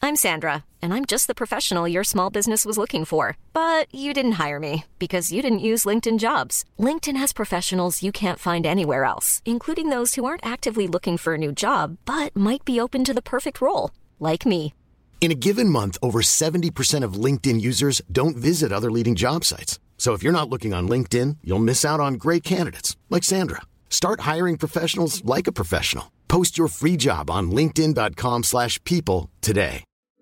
I'm Sandra, and I'm just the professional your small business was looking for. But you didn't hire me because you didn't use LinkedIn Jobs. LinkedIn has professionals you can't find anywhere else, including those who aren't actively looking for a new job, but might be open to the perfect role, like me. In a given month, over 70% of LinkedIn users don't visit other leading job sites. So if you're not looking on LinkedIn, you'll miss out on great candidates like Sandra. Start hiring professionals like a professional. Post your free job on linkedin.com/people today.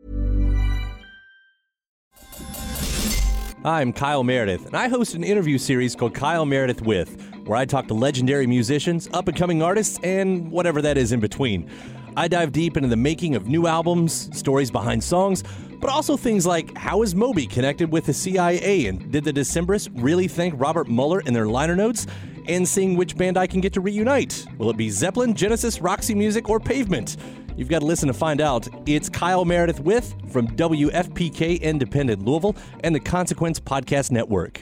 I'm Kyle Meredith, and I host an interview series called Kyle Meredith With, where I talk to legendary musicians, up-and-coming artists, and whatever that is in between. I dive deep into the making of new albums, stories behind songs, but also things like, how is Moby connected with the CIA, and did the Decemberists really thank Robert Mueller in their liner notes? And seeing which band I can get to reunite. Will it be Zeppelin, Genesis, Roxy Music, or Pavement? You've got to listen to find out. It's Kyle Meredith With from WFPK Independent Louisville and the Consequence Podcast Network.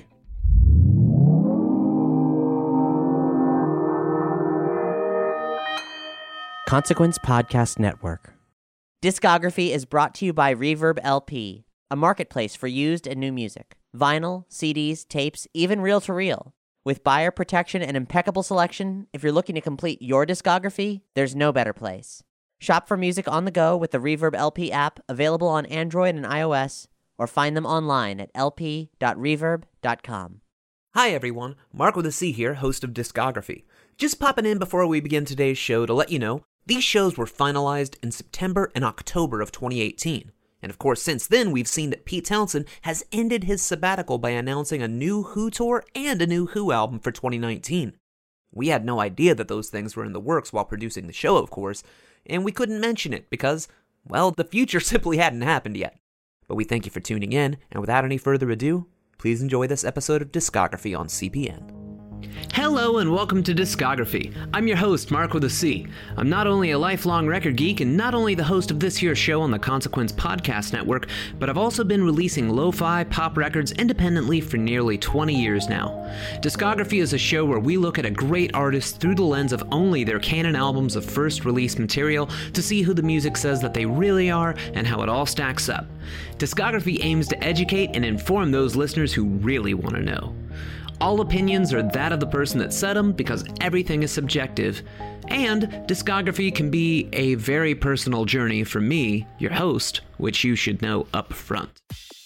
Consequence Podcast Network. Discography is brought to you by Reverb LP, a marketplace for used and new music. Vinyl, CDs, tapes, even reel-to-reel. With buyer protection and impeccable selection, if you're looking to complete your discography, there's no better place. Shop for music on the go with the Reverb LP app, available on Android and iOS, or find them online at lp.reverb.com. Hi everyone, Mark with a C here, host of Discography. Just popping in before we begin today's show to let you know, these shows were finalized in September and October of 2018. And of course, since then, we've seen that Pete Townshend has ended his sabbatical by announcing a new Who tour and a new Who album for 2019. We had no idea that those things were in the works while producing the show, of course, and we couldn't mention it because, well, the future simply hadn't happened yet. But we thank you for tuning in, and without any further ado, please enjoy this episode of Discography on CPN. Hello and welcome to Discography. I'm your host, Mark with a C. I'm not only a lifelong record geek and not only the host of this here show on the Consequence Podcast Network, but I've also been releasing lo-fi pop records independently for nearly 20 years now. Discography is a show where we look at a great artist through the lens of only their canon albums of first release material to see who the music says that they really are and how it all stacks up. Discography aims to educate and inform those listeners who really want to know. All opinions are that of the person that said them because everything is subjective, and discography can be a very personal journey for me, your host, which you should know up front.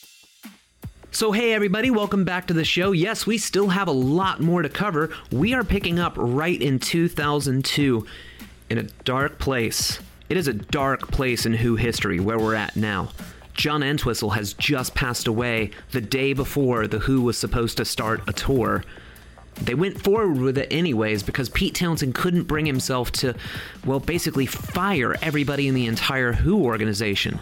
So hey everybody, welcome back to the show. Yes, we still have a lot more to cover. We are picking up right in 2002 in a dark place. It is a dark place in Who history where we're at now. John Entwistle has just passed away the day before The Who was supposed to start a tour. They went forward with it anyways because Pete Townshend couldn't bring himself to, well, basically fire everybody in the entire Who organization.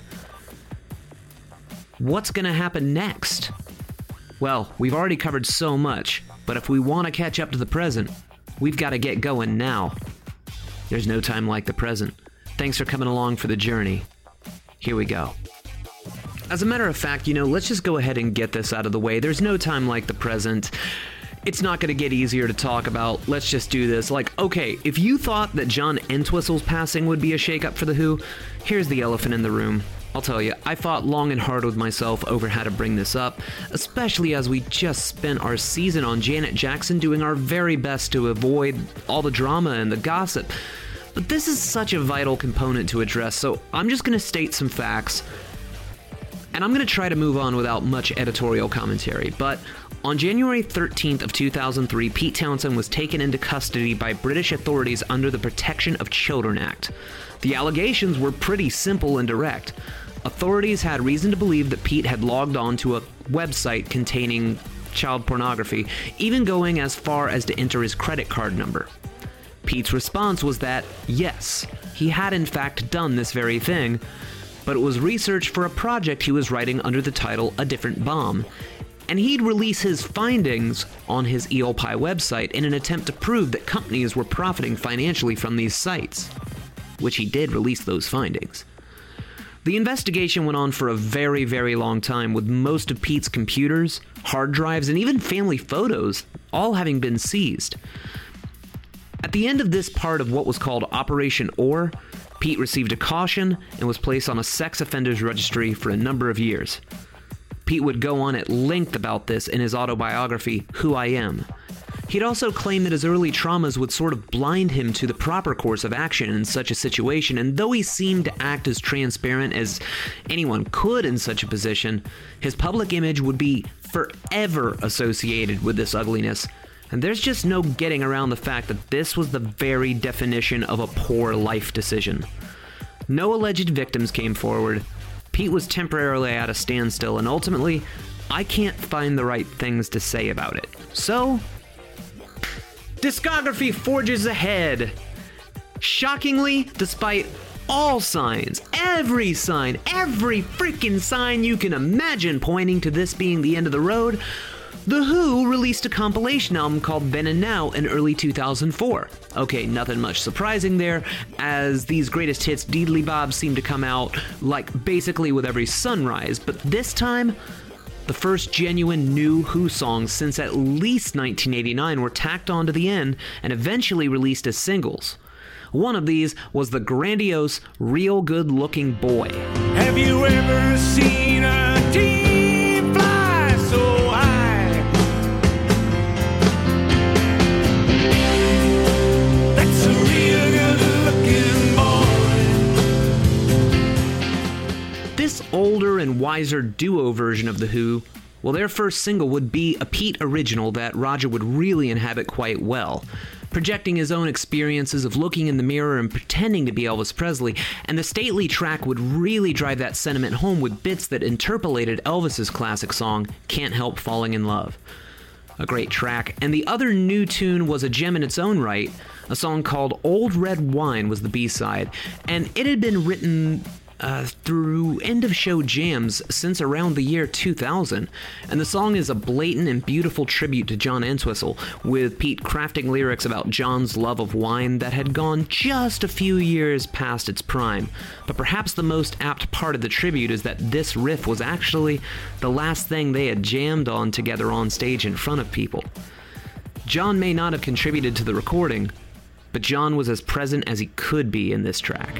What's going to happen next? Well, we've already covered so much, but if we want to catch up to the present, we've got to get going now. There's no time like the present. Thanks for coming along for the journey. Here we go. As a matter of fact, let's just go ahead and get this out of the way. There's no time like the present. It's not going to get easier to talk about. Let's just do this. Okay, if you thought that John Entwistle's passing would be a shakeup for The Who, here's the elephant in the room. I'll tell you, I fought long and hard with myself over how to bring this up, especially as we just spent our season on Janet Jackson doing our very best to avoid all the drama and the gossip. But this is such a vital component to address, so I'm just going to state some facts. And I'm going to try to move on without much editorial commentary, but on January 13th of 2003, Pete Townshend was taken into custody by British authorities under the Protection of Children Act. The allegations were pretty simple and direct. Authorities had reason to believe that Pete had logged on to a website containing child pornography, even going as far as to enter his credit card number. Pete's response was that, yes, he had in fact done this very thing, but it was research for a project he was writing under the title A Different Bomb, and he'd release his findings on his EOPI website in an attempt to prove that companies were profiting financially from these sites, which he did release those findings. The investigation went on for a very, very long time, with most of Pete's computers, hard drives, and even family photos all having been seized. At the end of this part of what was called Operation Ore, Pete received a caution and was placed on a sex offenders registry for a number of years. Pete would go on at length about this in his autobiography, Who I Am. He'd also claimed that his early traumas would sort of blind him to the proper course of action in such a situation, and though he seemed to act as transparent as anyone could in such a position, his public image would be forever associated with this ugliness. And there's just no getting around the fact that this was the very definition of a poor life decision. No alleged victims came forward. Pete was temporarily at a standstill, and ultimately, I can't find the right things to say about it. So, discography forges ahead. Shockingly, despite all signs, every freaking sign you can imagine pointing to this being the end of the road, The Who released a compilation album called Then and Now in early 2004. Okay, nothing much surprising there, as these greatest hits deedly-bobs seem to come out like basically with every sunrise, but this time, the first genuine new Who songs since at least 1989 were tacked onto the end and eventually released as singles. One of these was the grandiose Real Good Looking Boy. Have you ever seen a team fly so high? That's a real good looking boy. This older and wiser duo version of The Who, well, their first single would be a Pete original that Roger would really inhabit quite well, projecting his own experiences of looking in the mirror and pretending to be Elvis Presley, and the stately track would really drive that sentiment home with bits that interpolated Elvis's classic song, Can't Help Falling in Love. A great track, and the other new tune was a gem in its own right. A song called Old Red Wine was the B-side, and it had been written through end-of-show jams since around the year 2000, and the song is a blatant and beautiful tribute to John Entwistle, with Pete crafting lyrics about John's love of wine that had gone just a few years past its prime. But perhaps the most apt part of the tribute is that this riff was actually the last thing they had jammed on together on stage in front of people. John may not have contributed to the recording, but John was as present as he could be in this track.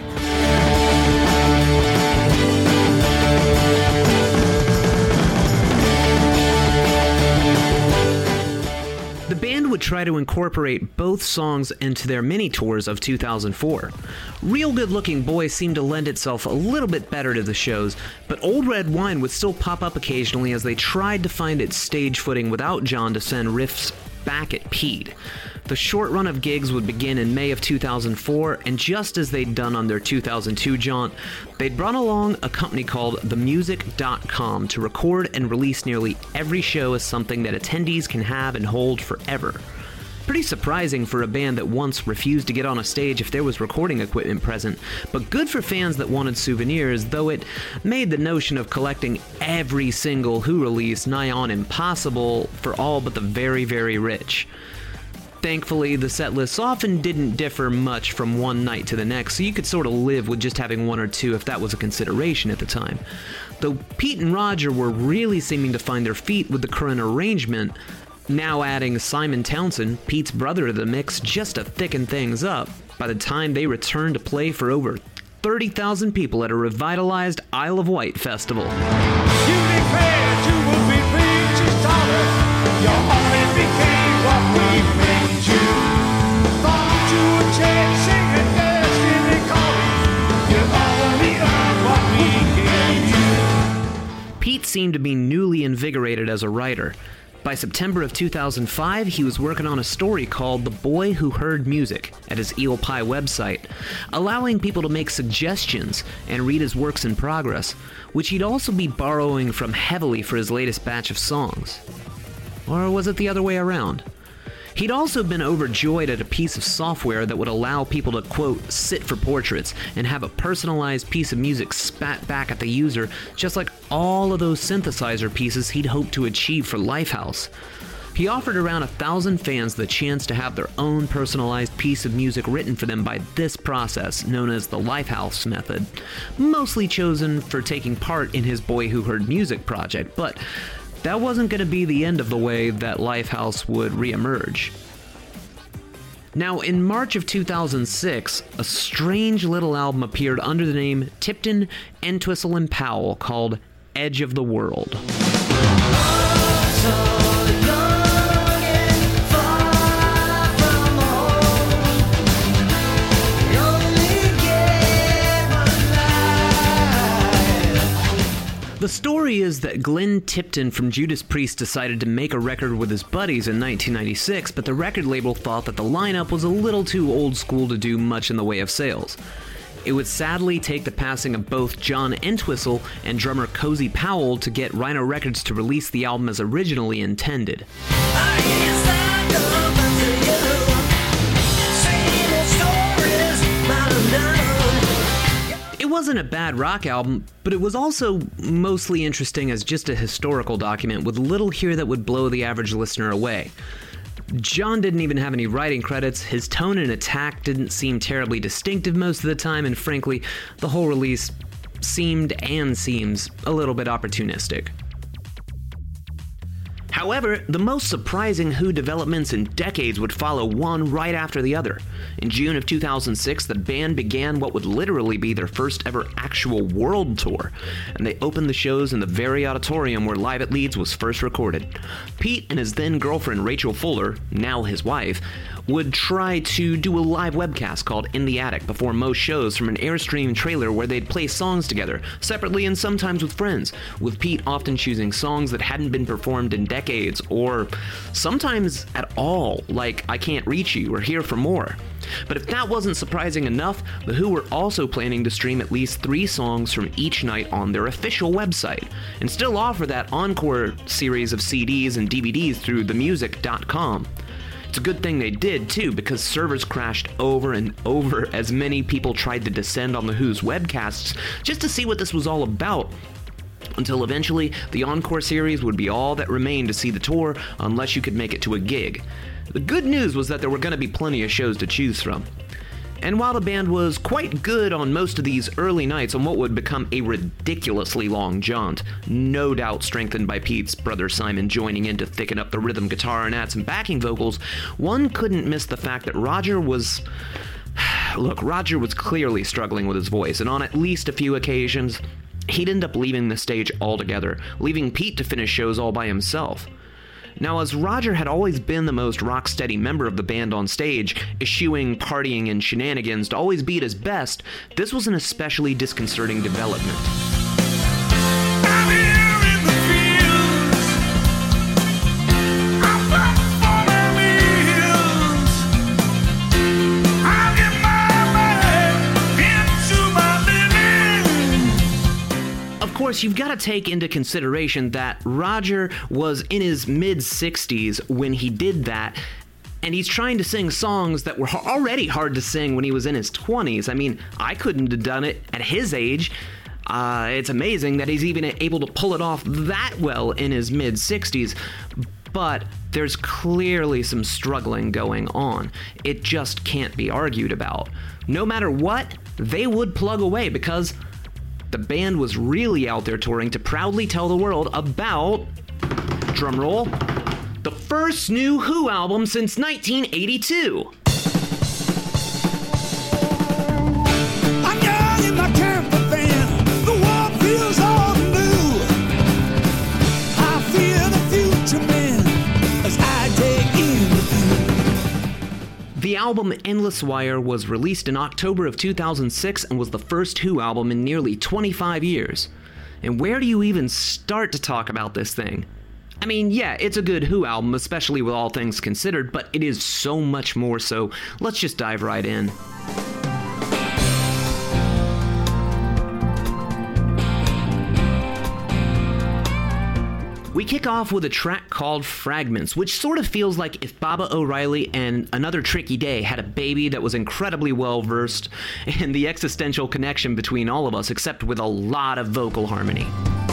The band would try to incorporate both songs into their mini tours of 2004. Real Good Looking Boy seemed to lend itself a little bit better to the shows, but Old Red Wine would still pop up occasionally as they tried to find its stage footing without John to send riffs back at Pete. The short run of gigs would begin in May of 2004, and just as they'd done on their 2002 jaunt, they'd brought along a company called TheMusic.com to record and release nearly every show as something that attendees can have and hold forever. Pretty surprising for a band that once refused to get on a stage if there was recording equipment present, but good for fans that wanted souvenirs, though it made the notion of collecting every single Who release nigh on impossible for all but the very, very rich. Thankfully, the set lists often didn't differ much from one night to the next, so you could sort of live with just having one or two if that was a consideration at the time. Though Pete and Roger were really seeming to find their feet with the current arrangement, now adding Simon Townsend, Pete's brother, to the mix just to thicken things up. By the time they returned to play for over 30,000 people at a revitalized Isle of Wight festival. You declared you would be preachers taller. You only became what we made you. Thought you were chasing a destiny calling. You only earned what we gave you. Pete seemed to be newly invigorated as a writer. By September of 2005, he was working on a story called The Boy Who Heard Music at his Eel Pie website, allowing people to make suggestions and read his works in progress, which he'd also be borrowing from heavily for his latest batch of songs. Or was it the other way around? He'd also been overjoyed at a piece of software that would allow people to, quote, sit for portraits and have a personalized piece of music spat back at the user, just like all of those synthesizer pieces he'd hoped to achieve for Lifehouse. He offered around 1,000 fans the chance to have their own personalized piece of music written for them by this process, known as the Lifehouse method, mostly chosen for taking part in his Boy Who Heard Music project, but that wasn't going to be the end of the way that Lifehouse would reemerge. Now, in March of 2006, a strange little album appeared under the name Tipton, Entwistle, and Powell called Edge of the World. The story is that Glenn Tipton from Judas Priest decided to make a record with his buddies in 1996, but the record label thought that the lineup was a little too old school to do much in the way of sales. It would sadly take the passing of both John Entwistle and drummer Cozy Powell to get Rhino Records to release the album as originally intended. It wasn't a bad rock album, but it was also mostly interesting as just a historical document with little here that would blow the average listener away. John didn't even have any writing credits, his tone and attack didn't seem terribly distinctive most of the time, and frankly, the whole release seemed and seems a little bit opportunistic. However, the most surprising Who developments in decades would follow one right after the other. In June of 2006, the band began what would literally be their first ever actual world tour, and they opened the shows in the very auditorium where Live at Leeds was first recorded. Pete and his then girlfriend Rachel Fuller, now his wife, would try to do a live webcast called In the Attic before most shows from an Airstream trailer where they'd play songs together, separately and sometimes with friends, with Pete often choosing songs that hadn't been performed in decades, or sometimes at all, like I Can't Reach You or Here for More. But if that wasn't surprising enough, The Who were also planning to stream at least 3 songs from each night on their official website, and still offer that encore series of CDs and DVDs through themusic.com. It's a good thing they did, too, because servers crashed over and over as many people tried to descend on The Who's webcasts just to see what this was all about, until eventually the encore series would be all that remained to see the tour unless you could make it to a gig. The good news was that there were going to be plenty of shows to choose from. And while the band was quite good on most of these early nights on what would become a ridiculously long jaunt, no doubt strengthened by Pete's brother Simon joining in to thicken up the rhythm guitar and add some backing vocals, one couldn't miss the fact that Roger was clearly struggling with his voice, and on at least a few occasions, he'd end up leaving the stage altogether, leaving Pete to finish shows all by himself. Now, as Roger had always been the most rock-steady member of the band on stage, eschewing partying and shenanigans to always be at his best, this was an especially disconcerting development. I'm here in the fields. I'm back for my wheels. I get my way into my living. Of course, you've got to take into consideration that Roger was in his mid-60s when he did that, and he's trying to sing songs that were already hard to sing when he was in his 20s. I mean, I couldn't have done it at his age. It's amazing that he's even able to pull it off that well in his mid-60s, but there's clearly some struggling going on. It just can't be argued about. No matter what, they would plug away because the band was really out there touring to proudly tell the world about, drumroll, the first new Who album since 1982. I'm young in my camper van. The world feels all new. I fear the future, man, as I take in the view. The album Endless Wire was released in October of 2006 and was the first Who album in nearly 25 years. And where do you even start to talk about this thing? I mean, yeah, it's a good Who album, especially with all things considered, but it is so much more, so let's just dive right in. We kick off with a track called Fragments, which sort of feels like if Baba O'Reilly and Another Tricky Day had a baby that was incredibly well-versed, and the existential connection between all of us, except with a lot of vocal harmony.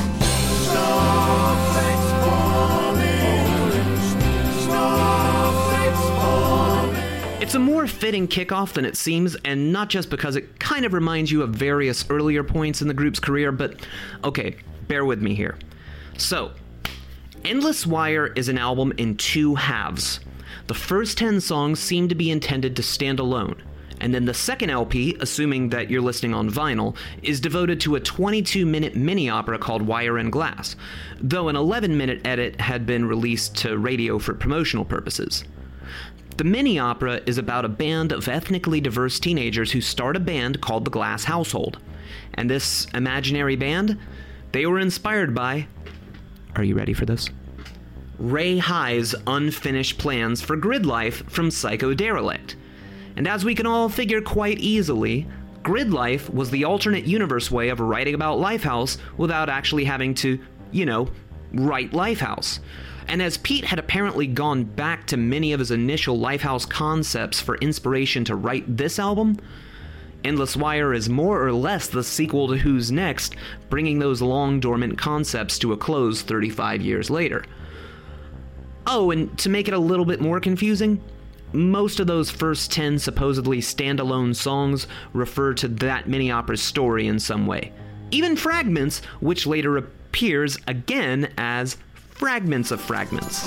It's a more fitting kickoff than it seems, and not just because it kind of reminds you of various earlier points in the group's career, but okay, bear with me here. So, Endless Wire is an album in 2 halves. The first 10 songs seem to be intended to stand alone, and then the second LP, assuming that you're listening on vinyl, is devoted to a 22-minute mini-opera called Wire and Glass, though an 11-minute edit had been released to radio for promotional purposes. The mini-opera is about a band of ethnically diverse teenagers who start a band called the Glass Household. And this imaginary band, they were inspired by, are you ready for this? Ray High's unfinished plans for Grid Life from Psycho Derelict. And as we can all figure quite easily, Grid Life was the alternate universe way of writing about Lifehouse without actually having to, write Lifehouse. And as Pete had apparently gone back to many of his initial Lifehouse concepts for inspiration to write this album, Endless Wire is more or less the sequel to Who's Next, bringing those long dormant concepts to a close 35 years later. Oh, and to make it a little bit more confusing, most of those first 10 supposedly standalone songs refer to that mini-opera's story in some way. Even Fragments, which later appears again as Fragments of Fragments.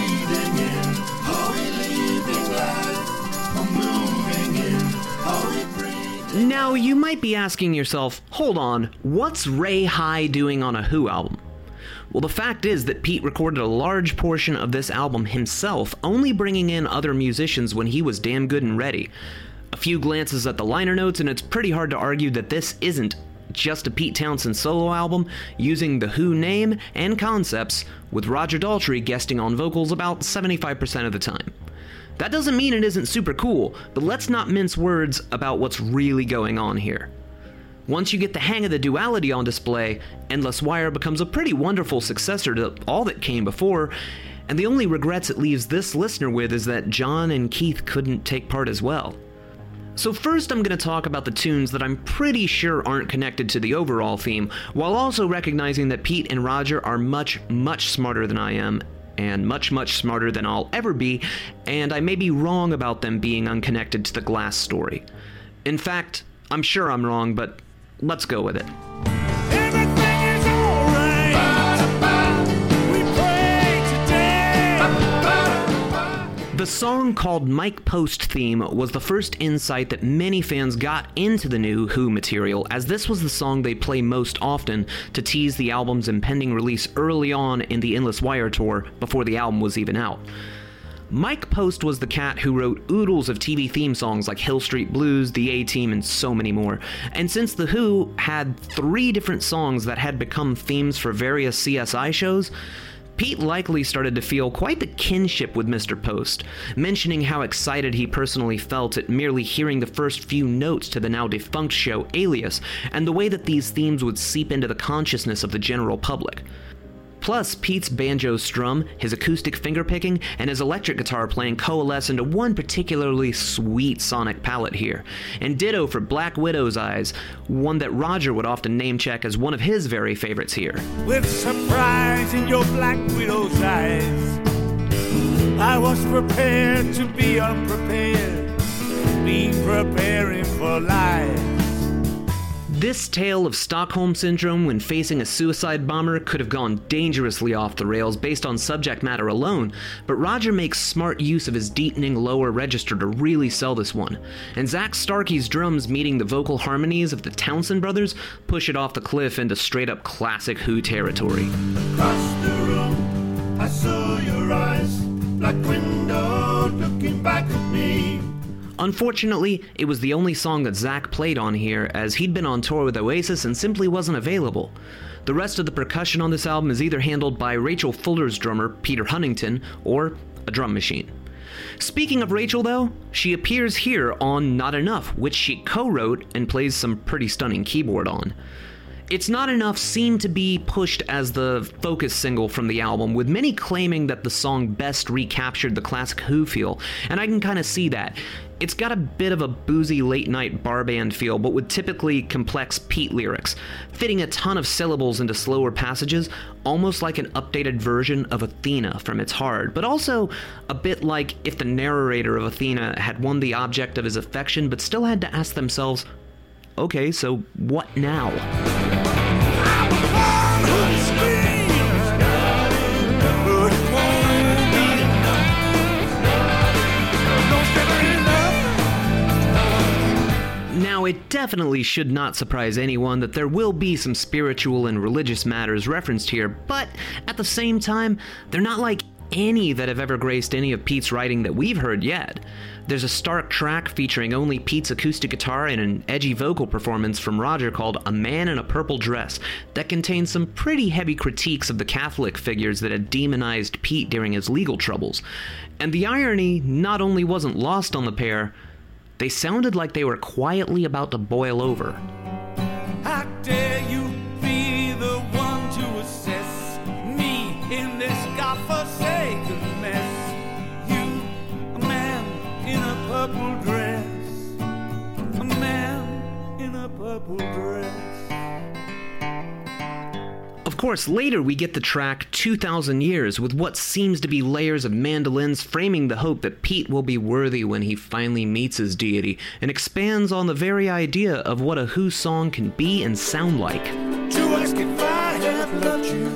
Now, you might be asking yourself, hold on, what's Ray High doing on a Who album? Well, the fact is that Pete recorded a large portion of this album himself, only bringing in other musicians when he was damn good and ready. A few glances at the liner notes, and it's pretty hard to argue that this isn't just a Pete Townshend solo album using the Who name and concepts, with Roger Daltrey guesting on vocals about 75% of the time. That doesn't mean it isn't super cool, but let's not mince words about what's really going on here. Once you get the hang of the duality on display, Endless Wire becomes a pretty wonderful successor to all that came before, and the only regrets it leaves this listener with is that John and Keith couldn't take part as well. So first I'm going to talk about the tunes that I'm pretty sure aren't connected to the overall theme, while also recognizing that Pete and Roger are much, much smarter than I am, and much, much smarter than I'll ever be, and I may be wrong about them being unconnected to the Glass story. In fact, I'm sure I'm wrong, but let's go with it. Everything is alright. We pray today. The song called Mike Post Theme was the first insight that many fans got into the new Who material, as this was the song they play most often to tease the album's impending release early on in the Endless Wire tour before the album was even out. Mike Post was the cat who wrote oodles of TV theme songs like Hill Street Blues, The A-Team, and so many more. And since The Who had 3 different songs that had become themes for various CSI shows, Pete likely started to feel quite the kinship with Mr. Post, mentioning how excited he personally felt at merely hearing the first few notes to the now defunct show Alias, and the way that these themes would seep into the consciousness of the general public. Plus, Pete's banjo strum, his acoustic fingerpicking, and his electric guitar playing coalesce into one particularly sweet sonic palette here. And ditto for Black Widow's Eyes, one that Roger would often name-check as one of his very favorites here. With surprise in your black widow's eyes, I was prepared to be unprepared, be preparing for life. This tale of Stockholm Syndrome when facing a suicide bomber could have gone dangerously off the rails based on subject matter alone, but Roger makes smart use of his deepening lower register to really sell this one, and Zach Starkey's drums meeting the vocal harmonies of the Townshend brothers push it off the cliff into straight-up classic Who territory. Across the room, I saw your eyes, like window looking back at me. Unfortunately, it was the only song that Zach played on here, as he'd been on tour with Oasis and simply wasn't available. The rest of the percussion on this album is either handled by Rachel Fuller's drummer, Peter Huntington, or a drum machine. Speaking of Rachel, though, she appears here on Not Enough, which she co-wrote and plays some pretty stunning keyboard on. It's Not Enough seemed to be pushed as the focus single from the album, with many claiming that the song best recaptured the classic Who feel, and I can kind of see that. It's got a bit of a boozy late-night bar band feel, but with typically complex Pete lyrics, fitting a ton of syllables into slower passages, almost like an updated version of Athena from It's Hard, but also a bit like if the narrator of Athena had won the object of his affection but still had to ask themselves, okay, so what now? definitely should not surprise anyone that there will be some spiritual and religious matters referenced here, but at the same time, they're not like any that have ever graced any of Pete's writing that we've heard yet. There's a stark track featuring only Pete's acoustic guitar and an edgy vocal performance from Roger called A Man in a Purple Dress that contains some pretty heavy critiques of the Catholic figures that had demonized Pete during his legal troubles. And the irony not only wasn't lost on the pair, they sounded like they were quietly about to boil over. How dare you be the one to assess me in this godforsaken mess? You, a man in a purple dress, a man in a purple dress. Of course, later we get the track 2,000 Years with what seems to be layers of mandolins framing the hope that Pete will be worthy when he finally meets his deity, and expands on the very idea of what a Who song can be and sound like. To ask if I have loved you,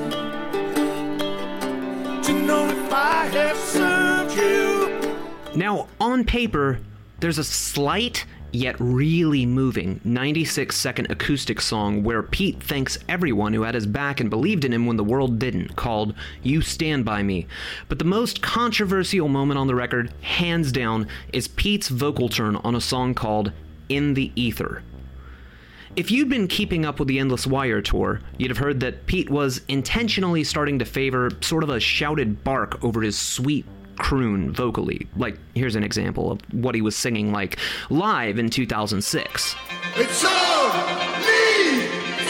to know if I have served you. Now, on paper, there's a slight yet really moving 96-second acoustic song where Pete thanks everyone who had his back and believed in him when the world didn't, called You Stand By Me. But the most controversial moment on the record, hands down, is Pete's vocal turn on a song called In the Ether. If you'd been keeping up with the Endless Wire tour, you'd have heard that Pete was intentionally starting to favor sort of a shouted bark over his sweet croon vocally. Like, here's an example of what he was singing like live in 2006. It's all me,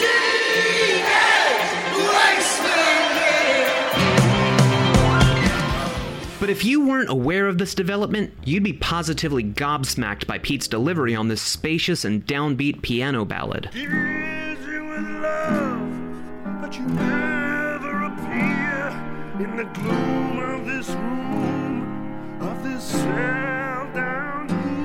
But if you weren't aware of this development, you'd be positively gobsmacked by Pete's delivery on this spacious and downbeat piano ballad. Easy with love, but you never appear in the gloom of this room, of this cell down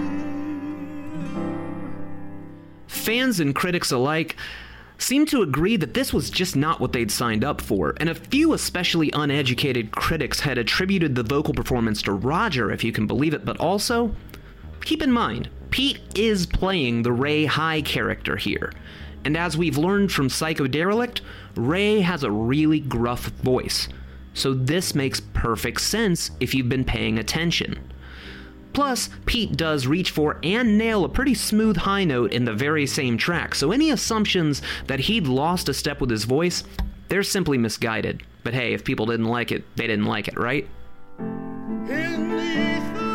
here. Fans and critics alike seem to agree that this was just not what they'd signed up for, and a few especially uneducated critics had attributed the vocal performance to Roger, if you can believe it, but also, keep in mind, Pete is playing the Ray High character here, and as we've learned from Psycho Derelict, Ray has a really gruff voice, so this makes perfect sense if you've been paying attention. Plus, Pete does reach for and nail a pretty smooth high note in the very same track, so any assumptions that he'd lost a step with his voice, they're simply misguided. But hey, if people didn't like it, they didn't like it, right? In the ether,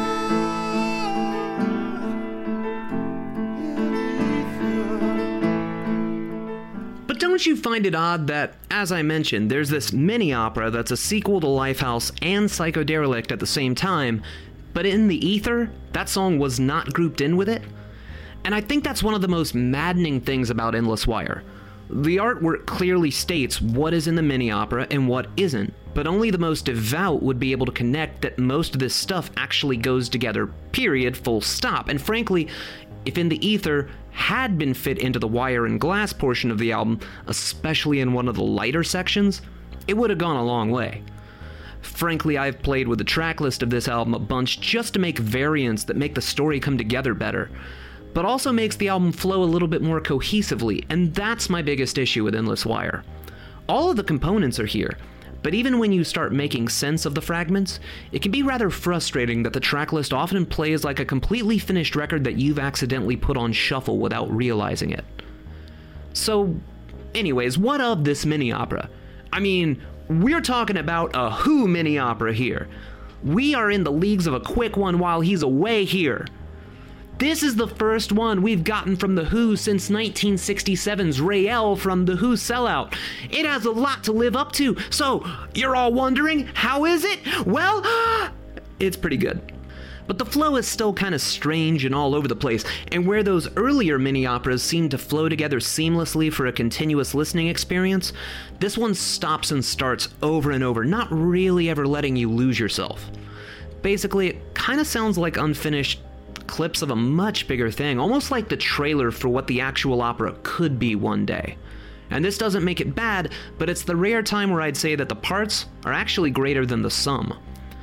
But don't you find it odd that, as I mentioned, there's this mini-opera that's a sequel to Lifehouse and Psycho Derelict at the same time, but in the ether, that song was not grouped in with it? And I think that's one of the most maddening things about Endless Wire. The artwork clearly states what is in the mini-opera and what isn't, but only the most devout would be able to connect that most of this stuff actually goes together, period, full stop. And frankly, if In the Ether had been fit into the wire and glass portion of the album, especially in one of the lighter sections, it would have gone a long way. Frankly, I've played with the track list of this album a bunch just to make variants that make the story come together better, but also makes the album flow a little bit more cohesively, and that's my biggest issue with Endless Wire. All of the components are here, but even when you start making sense of the fragments, it can be rather frustrating that the track list often plays like a completely finished record that you've accidentally put on shuffle without realizing it. So, anyways, what of this mini-opera? I mean, we're talking about a Who mini-opera here. We are in the leagues of a quick one while he's away here. This is the first one we've gotten from The Who since 1967's Rael from The Who Sellout. It has a lot to live up to, so you're all wondering, how is it? Well, it's pretty good. But the flow is still kind of strange and all over the place, and where those earlier mini-operas seem to flow together seamlessly for a continuous listening experience, this one stops and starts over and over, not really ever letting you lose yourself. Basically, it kind of sounds like unfinished clips of a much bigger thing, almost like the trailer for what the actual opera could be one day. And this doesn't make it bad, but it's the rare time where I'd say that the parts are actually greater than the sum.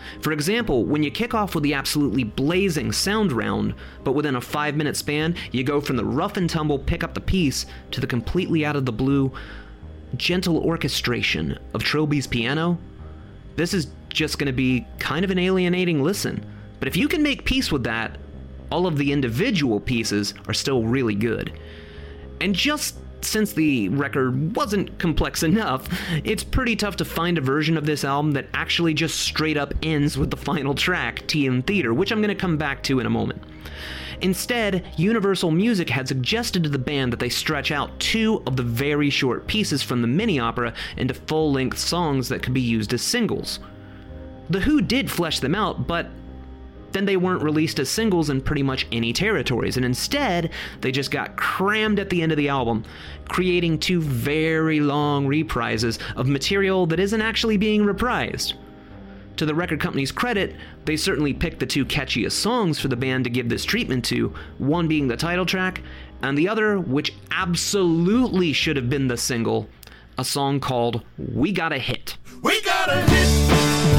For example, when you kick off with the absolutely blazing sound round, but within a 5-minute span, you go from the rough and tumble pick up the piece to the completely out of the blue, gentle orchestration of Trilby's piano, this is just going to be kind of an alienating listen. But if you can make peace with that, all of the individual pieces are still really good. And just since the record wasn't complex enough, it's pretty tough to find a version of this album that actually just straight up ends with the final track, Tea in Theater, which I'm going to come back to in a moment. Instead, Universal Music had suggested to the band that they stretch out 2 of the very short pieces from the mini-opera into full-length songs that could be used as singles. The Who did flesh them out, but then they weren't released as singles in pretty much any territories, and instead, they just got crammed at the end of the album, creating 2 very long reprises of material that isn't actually being reprised. To the record company's credit, they certainly picked the 2 catchiest songs for the band to give this treatment to, one being the title track, and the other, which absolutely should have been the single, a song called We Got a Hit. We got a hit.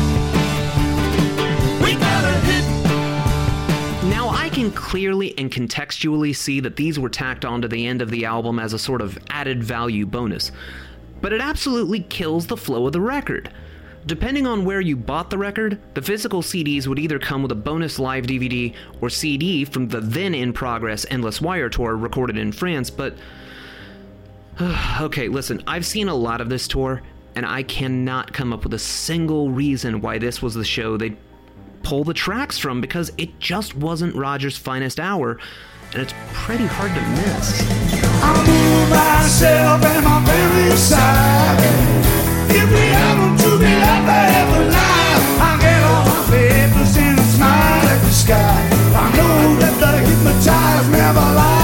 We got a hit. Now, I can clearly and contextually see that these were tacked onto the end of the album as a sort of added value bonus, but it absolutely kills the flow of the record. Depending on where you bought the record, the physical CDs would either come with a bonus live DVD or CD from the then in progress Endless Wire tour recorded in France, but okay, listen, I've seen a lot of this tour, and I cannot come up with a single reason why this was the show they'd pull the tracks from, because it just wasn't Roger's finest hour, and it's pretty hard to miss. I move myself and my very side. If we happen to be left alive, I get all my papers and smile at the sky. I know that the hypnotized never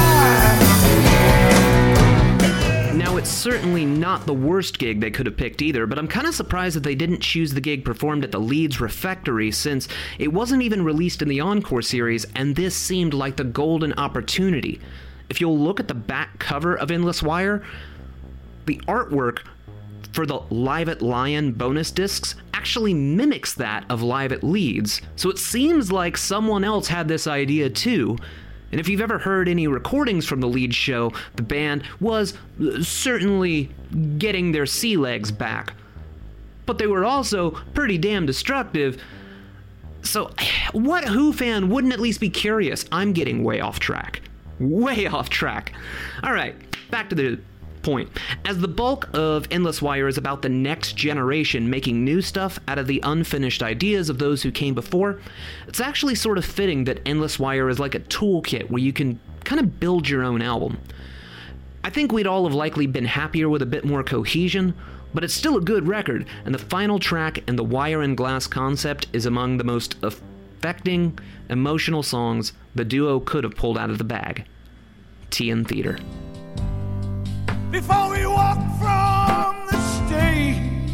lie. Now, it's certainly not the worst gig they could have picked either, but I'm kind of surprised that they didn't choose the gig performed at the Leeds Refectory, since it wasn't even released in the Encore series, and this seemed like the golden opportunity. If you'll look at the back cover of Endless Wire, the artwork for the Live at Lion bonus discs actually mimics that of Live at Leeds, so it seems like someone else had this idea too. And if you've ever heard any recordings from the Leeds show, the band was certainly getting their sea legs back. But they were also pretty damn destructive. So, what Who fan wouldn't at least be curious? I'm getting way off track. Way off track. Alright, back to the point. As the bulk of Endless Wire is about the next generation making new stuff out of the unfinished ideas of those who came before, it's actually sort of fitting that Endless Wire is like a toolkit where you can kind of build your own album. I think we'd all have likely been happier with a bit more cohesion, but it's still a good record, and the final track and the wire and glass concept is among the most affecting, emotional songs the duo could have pulled out of the bag. Tea in Theater. Before we walk from the stage,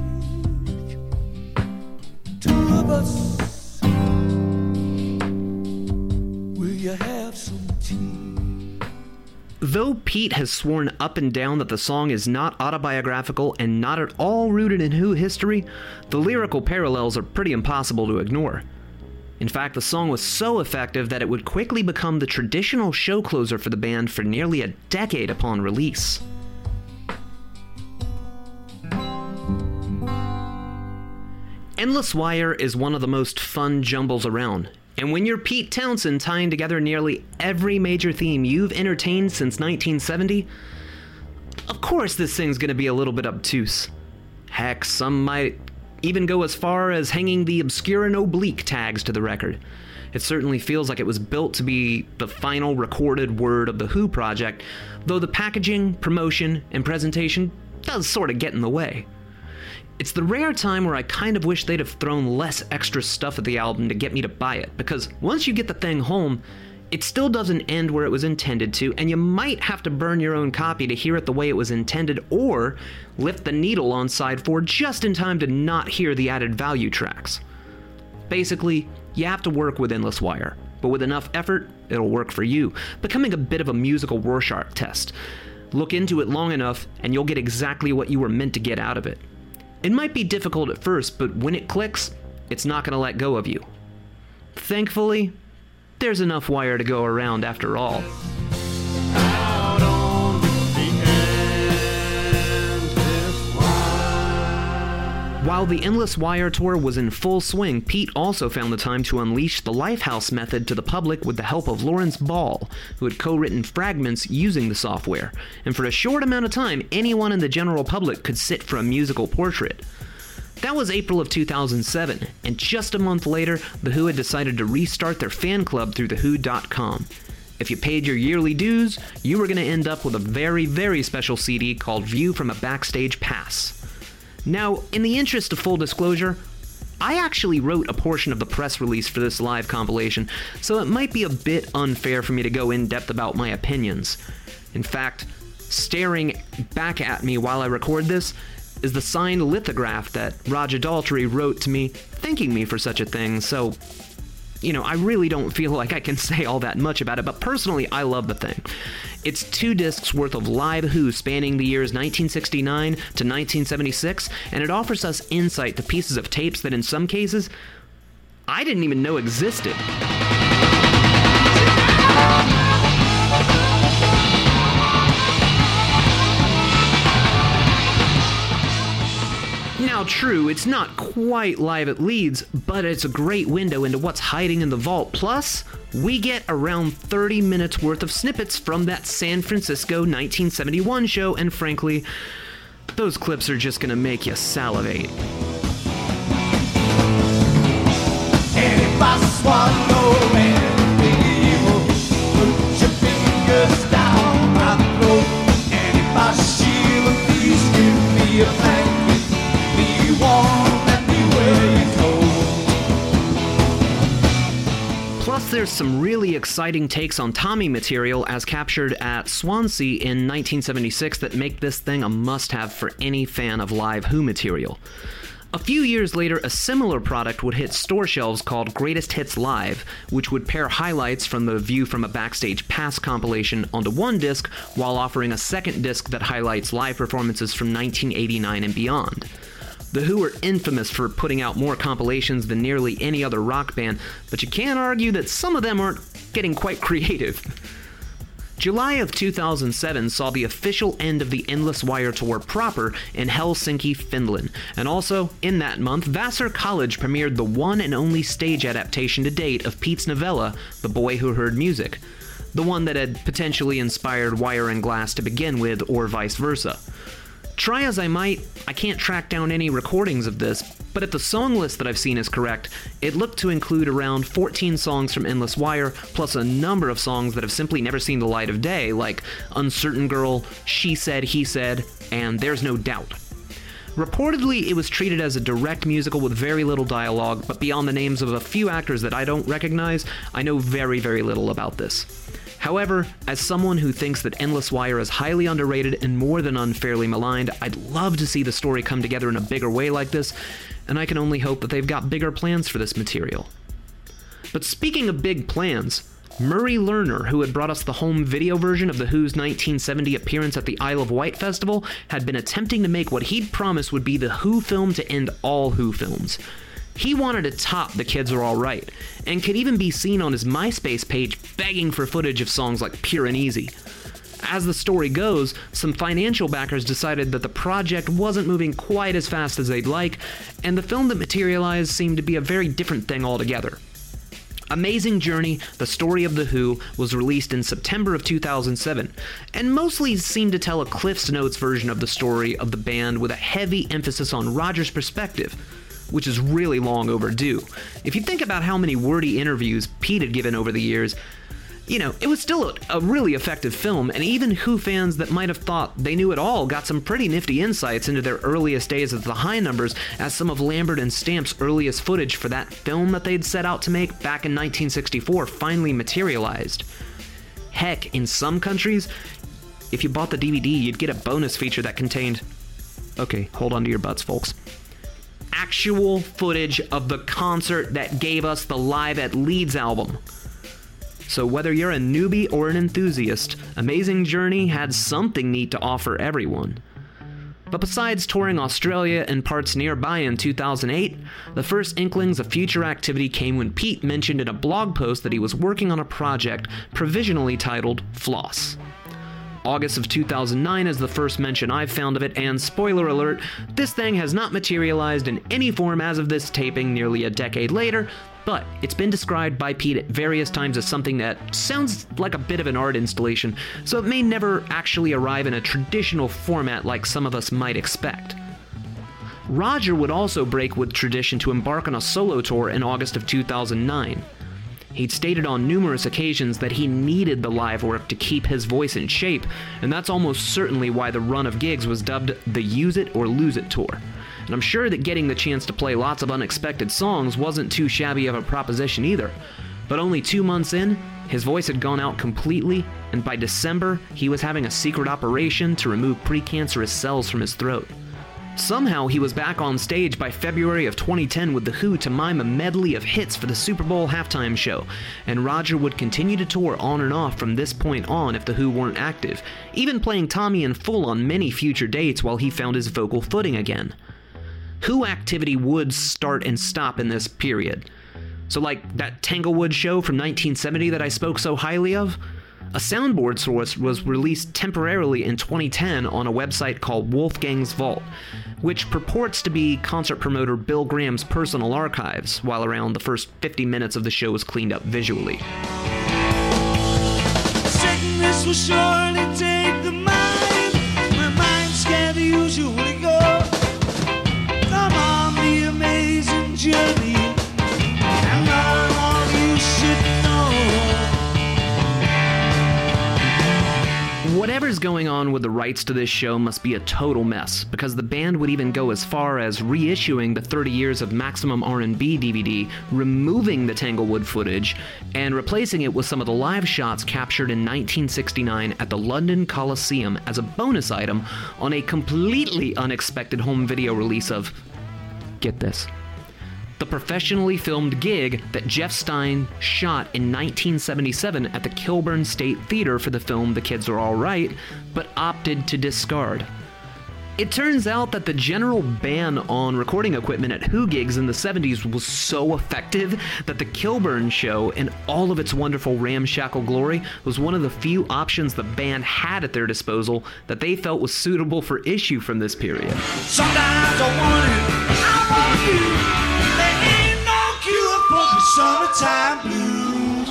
2 of us, will you have some tea? Though Pete has sworn up and down that the song is not autobiographical and not at all rooted in Who history, the lyrical parallels are pretty impossible to ignore. In fact, the song was so effective that it would quickly become the traditional show closer for the band for nearly a decade upon release. Endless Wire is one of the most fun jumbles around, and when you're Pete Townshend tying together nearly every major theme you've entertained since 1970, of course this thing's gonna be a little bit obtuse. Heck, some might even go as far as hanging the obscure and oblique tags to the record. It certainly feels like it was built to be the final recorded word of the Who project, though the packaging, promotion, and presentation does sort of get in the way. It's the rare time where I kind of wish they'd have thrown less extra stuff at the album to get me to buy it, because once you get the thing home, it still doesn't end where it was intended to, and you might have to burn your own copy to hear it the way it was intended, or lift the needle on side 4 just in time to not hear the added value tracks. Basically, you have to work with Endless Wire, but with enough effort, it'll work for you, becoming a bit of a musical Rorschach test. Look into it long enough, and you'll get exactly what you were meant to get out of it. It might be difficult at first, but when it clicks, it's not going to let go of you. Thankfully, there's enough wire to go around after all. Out on the endless wire. While the Endless Wire tour was in full swing, Pete also found the time to unleash the Lifehouse method to the public with the help of Lawrence Ball, who had co-written fragments using the software. And for a short amount of time, anyone in the general public could sit for a musical portrait. That was April of 2007, and just a month later, The Who had decided to restart their fan club through thewho.com. If you paid your yearly dues, you were going to end up with a very, very special CD called View from a Backstage Pass. Now, in the interest of full disclosure, I actually wrote a portion of the press release for this live compilation, so it might be a bit unfair for me to go in depth about my opinions. In fact, staring back at me while I record this is the signed lithograph that Roger Daltrey wrote to me, thanking me for such a thing, so, I really don't feel like I can say all that much about it, but personally, I love the thing. It's 2 discs worth of live Who spanning the years 1969 to 1976, and it offers us insight to pieces of tapes that in some cases, I didn't even know existed. Now, true, it's not quite live at Leeds, but it's a great window into what's hiding in the vault. Plus, we get around 30 minutes worth of snippets from that San Francisco 1971 show, and frankly, those clips are just gonna make you salivate. And if I swallow anything evil, put your fingers down my throat. And if I shield a piece, give me a blanket. Plus, there's some really exciting takes on Tommy material as captured at Swansea in 1976 that make this thing a must-have for any fan of live Who material. A few years later, a similar product would hit store shelves called Greatest Hits Live, which would pair highlights from the View from a Backstage Pass compilation onto one disc, while offering a second disc that highlights live performances from 1989 and beyond. The Who are infamous for putting out more compilations than nearly any other rock band, but you can't argue that some of them aren't getting quite creative. July of 2007 saw the official end of the Endless Wire tour proper in Helsinki, Finland, and also, in that month, Vassar College premiered the one and only stage adaptation to date of Pete's novella, The Boy Who Heard Music, the one that had potentially inspired Wire and Glass to begin with, or vice versa. Try as I might, I can't track down any recordings of this, but if the song list that I've seen is correct, it looked to include around 14 songs from Endless Wire, plus a number of songs that have simply never seen the light of day, like Uncertain Girl, She Said, He Said, and There's No Doubt. Reportedly, it was treated as a direct musical with very little dialogue, but beyond the names of a few actors that I don't recognize, I know very, very little about this. However, as someone who thinks that Endless Wire is highly underrated and more than unfairly maligned, I'd love to see the story come together in a bigger way like this, and I can only hope that they've got bigger plans for this material. But speaking of big plans, Murray Lerner, who had brought us the home video version of The Who's 1970 appearance at the Isle of Wight Festival, had been attempting to make what he'd promised would be the Who film to end all Who films. He wanted to top The Kids Are Alright, and could even be seen on his MySpace page begging for footage of songs like Pure and Easy. As the story goes, some financial backers decided that the project wasn't moving quite as fast as they'd like, and the film that materialized seemed to be a very different thing altogether. Amazing Journey, the story of The Who, was released in September of 2007, and mostly seemed to tell a Cliff's Notes version of the story of the band with a heavy emphasis on Roger's perspective, which is really long overdue. If you think about how many wordy interviews Pete had given over the years, it was still a really effective film, and even Who fans that might have thought they knew it all got some pretty nifty insights into their earliest days at the high numbers, as some of Lambert and Stamp's earliest footage for that film that they'd set out to make back in 1964 finally materialized. Heck, in some countries, if you bought the DVD, you'd get a bonus feature that contained... Okay, hold on to your butts, folks. Actual footage of the concert that gave us the Live at Leeds album. So whether you're a newbie or an enthusiast, Amazing Journey had something neat to offer everyone. But besides touring Australia and parts nearby in 2008, the first inklings of future activity came when Pete mentioned in a blog post that he was working on a project provisionally titled Floss. August of 2009 is the first mention I've found of it, and spoiler alert, this thing has not materialized in any form as of this taping nearly a decade later, but it's been described by Pete at various times as something that sounds like a bit of an art installation, so it may never actually arrive in a traditional format like some of us might expect. Roger would also break with tradition to embark on a solo tour in August of 2009. He'd stated on numerous occasions that he needed the live work to keep his voice in shape, and that's almost certainly why the run of gigs was dubbed the Use It or Lose It Tour. And I'm sure that getting the chance to play lots of unexpected songs wasn't too shabby of a proposition either. But only 2 months in, his voice had gone out completely, and by December, he was having a secret operation to remove precancerous cells from his throat. Somehow he was back on stage by February of 2010 with The Who to mime a medley of hits for the Super Bowl halftime show, and Roger would continue to tour on and off from this point on if The Who weren't active, even playing Tommy in full on many future dates while he found his vocal footing again. Who activity would start and stop in this period. So like that Tanglewood show from 1970 that I spoke so highly of? A soundboard source was released temporarily in 2010 on a website called Wolfgang's Vault, which purports to be concert promoter Bill Graham's personal archives, while around the first 50 minutes of the show was cleaned up visually. Sickness will surely take the mind. My mind's scared to usually go. Come on the amazing journey and learn all you should know. Whatever's going on with the rights to this show must be a total mess, because the band would even go as far as reissuing the 30 Years of Maximum R&B DVD, removing the Tanglewood footage, and replacing it with some of the live shots captured in 1969 at the London Coliseum as a bonus item on a completely unexpected home video release of, get this, the professionally filmed gig that Jeff Stein shot in 1977 at the Kilburn State Theater for the film The Kids Are All Right, but opted to discard. It turns out that the general ban on recording equipment at Who gigs in the 70s was so effective that the Kilburn show, in all of its wonderful ramshackle glory, was one of the few options the band had at their disposal that they felt was suitable for issue from this period. Sometimes I want it, I want you. There ain't no cure for the summertime blues.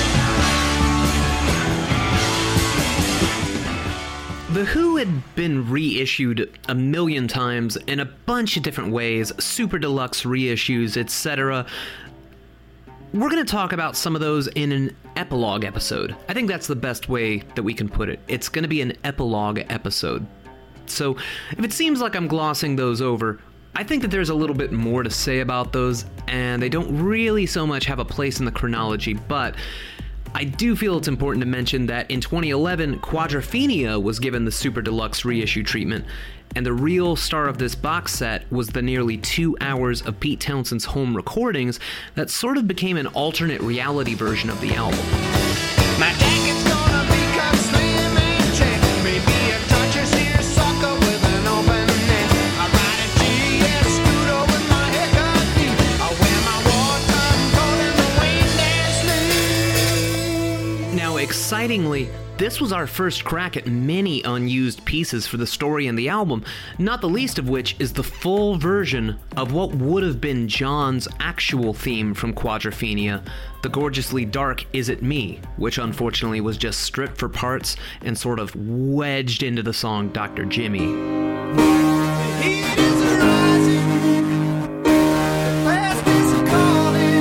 The Who had been reissued a million times in a bunch of different ways, super deluxe reissues, etc. We're going to talk about some of those in an epilogue episode. I think that's the best way that we can put it. It's going to be an epilogue episode. So if it seems like I'm glossing those over, I think that there's a little bit more to say about those, and they don't really so much have a place in the chronology, but I do feel it's important to mention that in 2011, Quadrophenia was given the super deluxe reissue treatment, and the real star of this box set was the nearly 2 hours of Pete Townshend's home recordings that sort of became an alternate reality version of the album. My jacket's gonna be cut slim and check. Maybe a touch of seersucker with an open neck. I ride a GS scooter with my hair cut deep. I wear my wartime coat in the wind and sleep. Now, excitingly, this was our first crack at many unused pieces for the story and the album, not the least of which is the full version of what would have been John's actual theme from Quadrophenia, the gorgeously dark Is It Me, which unfortunately was just stripped for parts and sort of wedged into the song Dr. Jimmy. The heat is rising. The past is calling.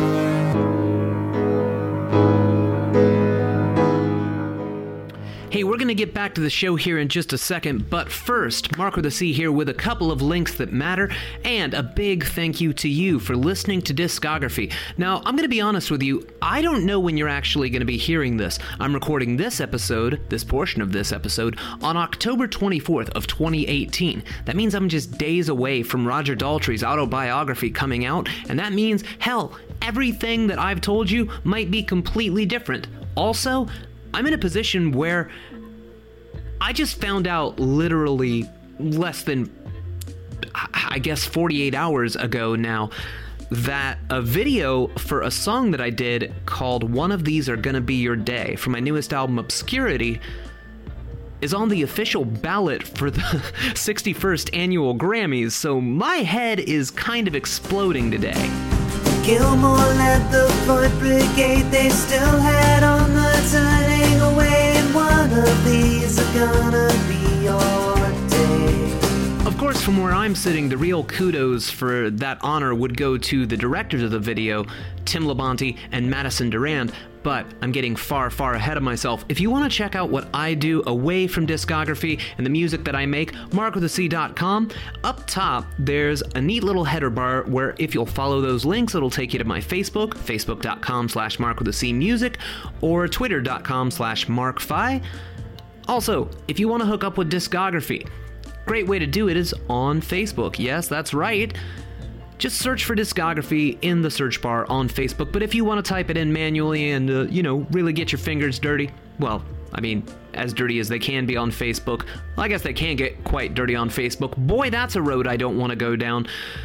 Hey, we're going to get back to the show here in just a second, but first, Mark with a C here with a couple of links that matter, and a big thank you to you for listening to Discography. Now, I'm going to be honest with you, I don't know when you're actually going to be hearing this. I'm recording this episode, this portion of this episode, on October 24th of 2018. That means I'm just days away from Roger Daltrey's autobiography coming out, and that means, hell, everything that I've told you might be completely different. Also, I'm in a position where I just found out literally less than, I guess, 48 hours ago now, that a video for a song that I did called One of These Are Gonna Be Your Day from my newest album, Obscurity, is on the official ballot for the 61st annual Grammys, so my head is kind of exploding today. Gilmore led the Floyd Brigade, they still had on the turning away, and one of these are gonna be your day. Of course, from where I'm sitting, the real kudos for that honor would go to the directors of the video, Tim Labonte and Madison Durand, but I'm getting far, far ahead of myself. If you want to check out what I do away from discography and the music that I make, markwithac.com. Up top, there's a neat little header bar where if you'll follow those links, it'll take you to my Facebook, facebook.com/markwithacmusic, or twitter.com/markfi. Also, if you want to hook up with discography, great way to do it is on Facebook. Yes, that's right. Just search for discography in the search bar on Facebook. But if you want to type it in manually and, really get your fingers dirty, well, I mean, as dirty as they can be on Facebook. Well, I guess they can get quite dirty on Facebook. Boy, that's a road I don't want to go down.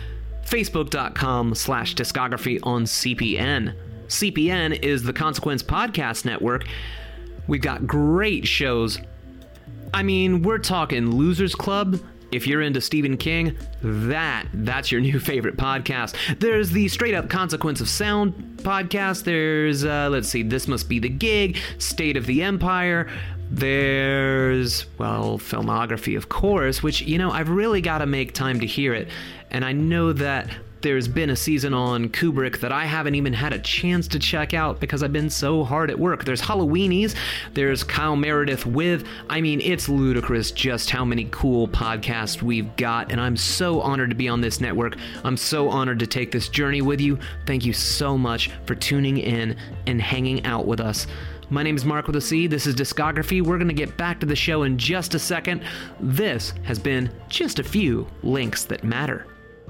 Facebook.com/discography on CPN. CPN is the Consequence Podcast Network. We've got great shows. I mean, we're talking Losers Club. If you're into Stephen King, that's your new favorite podcast. There's the Straight Up Consequence of Sound podcast. There's, This Must Be the Gig, State of the Empire. There's, Filmography, of course, which, I've really got to make time to hear it. And I know that there's been a season on Kubrick that I haven't even had a chance to check out because I've been so hard at work. There's Halloweenies, there's Kyle Meredith with, it's ludicrous just how many cool podcasts we've got, and I'm so honored to be on this network. I'm so honored to take this journey with you. Thank you so much for tuning in and hanging out with us. My name is Mark with a C. This is Discography. We're going to get back to the show in just a second. This has been just a few links that matter.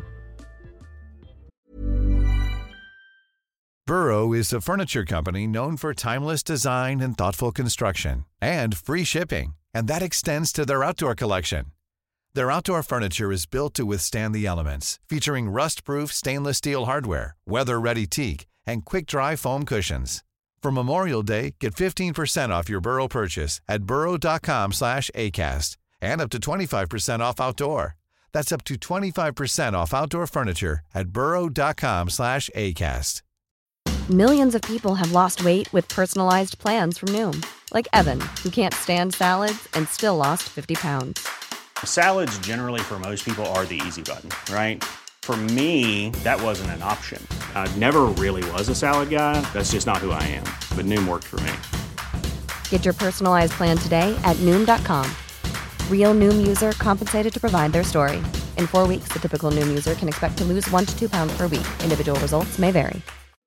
Burrow is a furniture company known for timeless design and thoughtful construction, and free shipping, and that extends to their outdoor collection. Their outdoor furniture is built to withstand the elements, featuring rust-proof stainless steel hardware, weather-ready teak, and quick-dry foam cushions. For Memorial Day, get 15% off your Burrow purchase at burrow.com/ACAST, and up to 25% off outdoor. That's up to 25% off outdoor furniture at burrow.com/ACAST. Millions of people have lost weight with personalized plans from Noom. Like Evan, who can't stand salads and still lost 50 pounds. Salads generally for most people are the easy button, right? For me, that wasn't an option. I never really was a salad guy. That's just not who I am. But Noom worked for me. Get your personalized plan today at Noom.com. Real Noom user compensated to provide their story. In 4 weeks, the typical Noom user can expect to lose 1 to 2 pounds per week. Individual results may vary.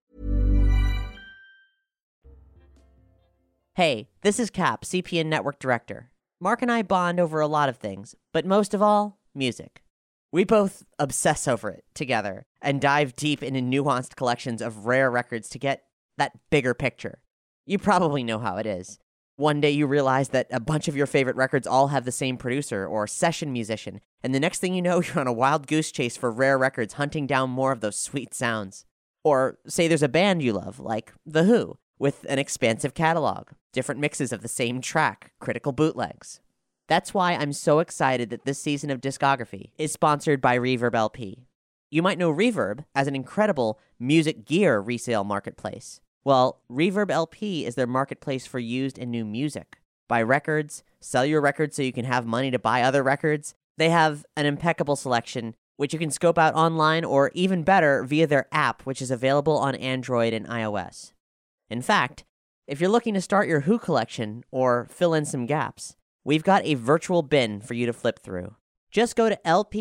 Hey, this is Cap, CPN Network Director. Mark and I bond over a lot of things, but most of all, music. We both obsess over it together and dive deep into nuanced collections of rare records to get that bigger picture. You probably know how it is. One day you realize that a bunch of your favorite records all have the same producer or session musician, and the next thing you know, you're on a wild goose chase for rare records hunting down more of those sweet sounds. Or say there's a band you love, like The Who, with an expansive catalog, different mixes of the same track, critical bootlegs. That's why I'm so excited that this season of Discography is sponsored by Reverb LP. You might know Reverb as an incredible music gear resale marketplace. Well, Reverb LP is their marketplace for used and new music. Buy records, sell your records so you can have money to buy other records. They have an impeccable selection, which you can scope out online or even better via their app, which is available on Android and iOS. In fact, if you're looking to start your Who collection or fill in some gaps, we've got a virtual bin for you to flip through. Just go to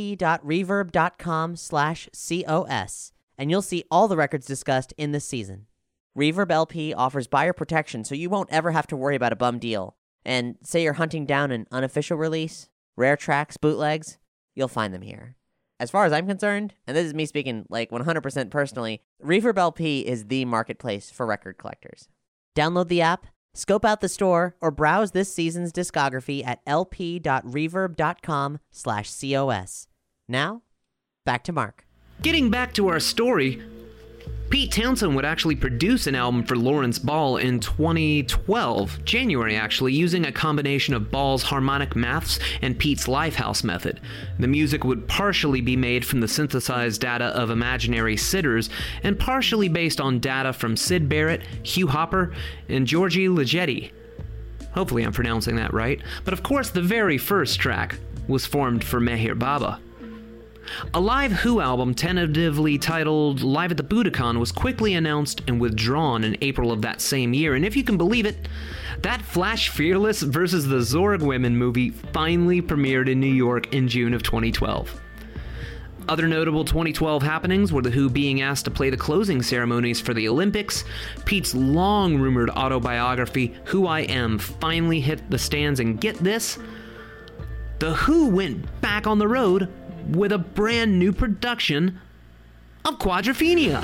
lp.reverb.com/COS and you'll see all the records discussed in this season. Reverb LP offers buyer protection so you won't ever have to worry about a bum deal. And say you're hunting down an unofficial release, rare tracks, bootlegs, you'll find them here. As far as I'm concerned, and this is me speaking 100% personally, Reverb LP is the marketplace for record collectors. Download the app, Scope out the store or browse this season's discography at lp.reverb.com/COS. Now, back to Mark. Getting back to our story, Pete Townshend would actually produce an album for Lawrence Ball in 2012, January actually, using a combination of Ball's harmonic maths and Pete's Lifehouse method. The music would partially be made from the synthesized data of imaginary sitters and partially based on data from Syd Barrett, Hugh Hopper, and Georgie Ligeti. Hopefully I'm pronouncing that right. But of course the very first track was formed for Meher Baba. A live Who album tentatively titled Live at the Budokan was quickly announced and withdrawn in April of that same year, and if you can believe it, that Flash Fearless vs. the Zorg Women movie finally premiered in New York in June of 2012. Other notable 2012 happenings were The Who being asked to play the closing ceremonies for the Olympics, Pete's long-rumored autobiography, Who I Am, finally hit the stands, and get this, The Who went back on the road with a brand new production of Quadrophenia.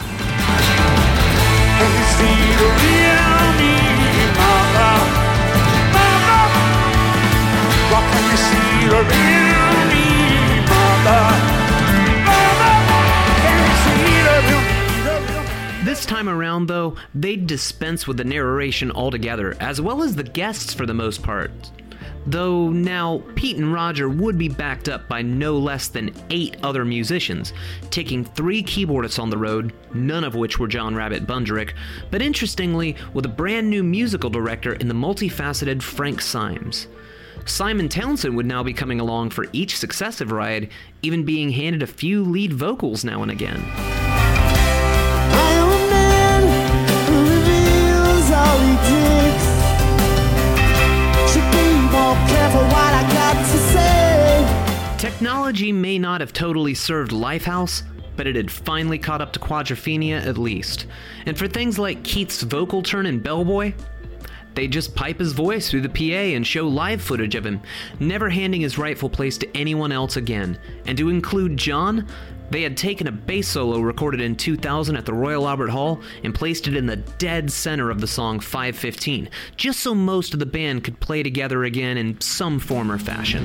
This time around, though, they'd dispense with the narration altogether, as well as the guests for the most part. Though now, Pete and Roger would be backed up by no less than 8 other musicians, taking 3 keyboardists on the road, none of which were John Rabbit Bunderick, but interestingly, with a brand new musical director in the multifaceted Frank Symes. Simon Townsend would now be coming along for each successive ride, even being handed a few lead vocals now and again. I am a man who reveals all he takes. Should be more careful what I got to say. Technology may not have totally served Lifehouse, but it had finally caught up to Quadrophenia at least. And for things like Keith's vocal turn in Bellboy, they'd just pipe his voice through the PA and show live footage of him, never handing his rightful place to anyone else again. And to include John, they had taken a bass solo recorded in 2000 at the Royal Albert Hall and placed it in the dead center of the song 515, just so most of the band could play together again in some form or fashion.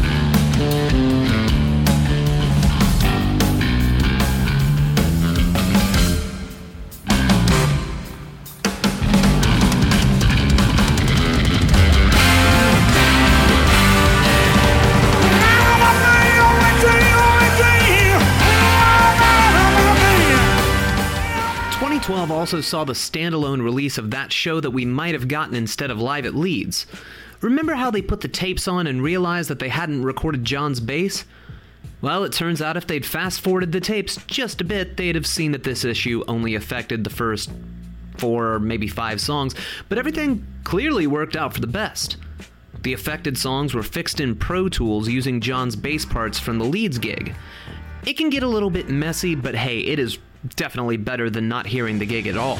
2012 also saw the standalone release of that show that we might have gotten instead of Live at Leeds. Remember how they put the tapes on and realized that they hadn't recorded John's bass? Well, it turns out if they'd fast-forwarded the tapes just a bit, they'd have seen that this issue only affected the first 4 or maybe 5 songs, but everything clearly worked out for the best. The affected songs were fixed in Pro Tools using John's bass parts from the Leeds gig. It can get a little bit messy, but hey, it is definitely better than not hearing the gig at all.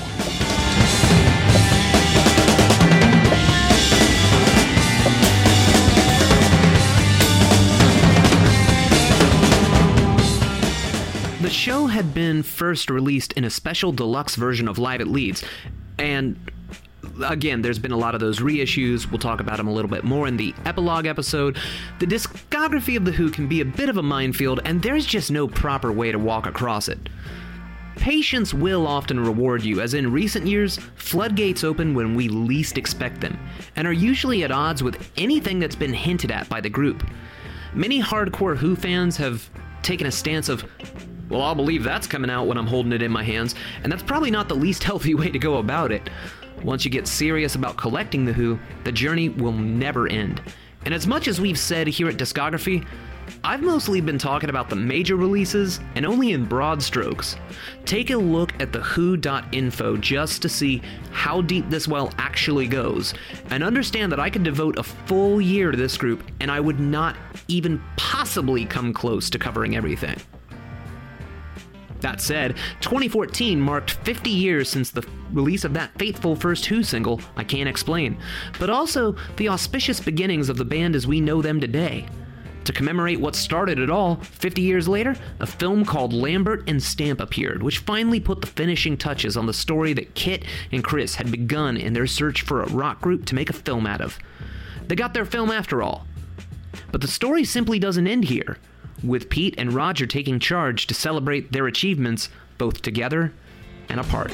The show had been first released in a special deluxe version of Live at Leeds, and again, there's been a lot of those reissues. We'll talk about them a little bit more in the epilogue episode. The discography of The Who can be a bit of a minefield, and there's just no proper way to walk across it. Patience will often reward you, as in recent years, floodgates open when we least expect them, and are usually at odds with anything that's been hinted at by the group. Many hardcore Who fans have taken a stance of, well, I'll believe that's coming out when I'm holding it in my hands, and that's probably not the least healthy way to go about it. Once you get serious about collecting The Who, the journey will never end. And as much as we've said here at Discography, I've mostly been talking about the major releases and only in broad strokes. Take a look at the who.info just to see how deep this well actually goes, and understand that I could devote a full year to this group and I would not even possibly come close to covering everything. That said, 2014 marked 50 years since the release of that fateful first Who single, I Can't Explain, but also the auspicious beginnings of the band as we know them today. To commemorate what started it all, 50 years later, a film called Lambert and Stamp appeared, which finally put the finishing touches on the story that Kit and Chris had begun in their search for a rock group to make a film out of. They got their film after all. But the story simply doesn't end here, with Pete and Roger taking charge to celebrate their achievements both together and apart.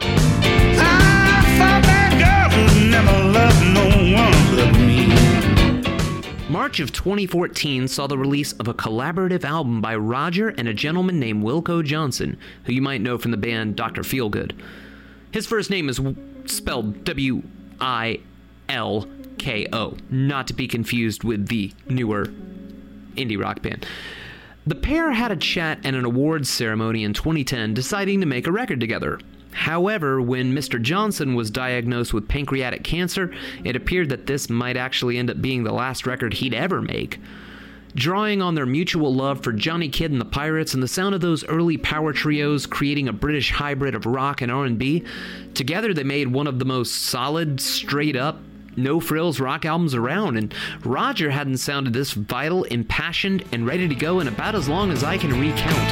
I thought that girl would never love no one but me. March of 2014 saw the release of a collaborative album by Roger and a gentleman named Wilco Johnson, who you might know from the band Dr. Feelgood. His first name is spelled W-I-L-K-O, not to be confused with the newer indie rock band. The pair had a chat at an awards ceremony in 2010, deciding to make a record together. However, when Mr. Johnson was diagnosed with pancreatic cancer, it appeared that this might actually end up being the last record he'd ever make. Drawing on their mutual love for Johnny Kidd and the Pirates and the sound of those early power trios creating a British hybrid of rock and R&B, together they made one of the most solid, straight-up, no-frills rock albums around, and Roger hadn't sounded this vital, impassioned, and ready to go in about as long as I can recount.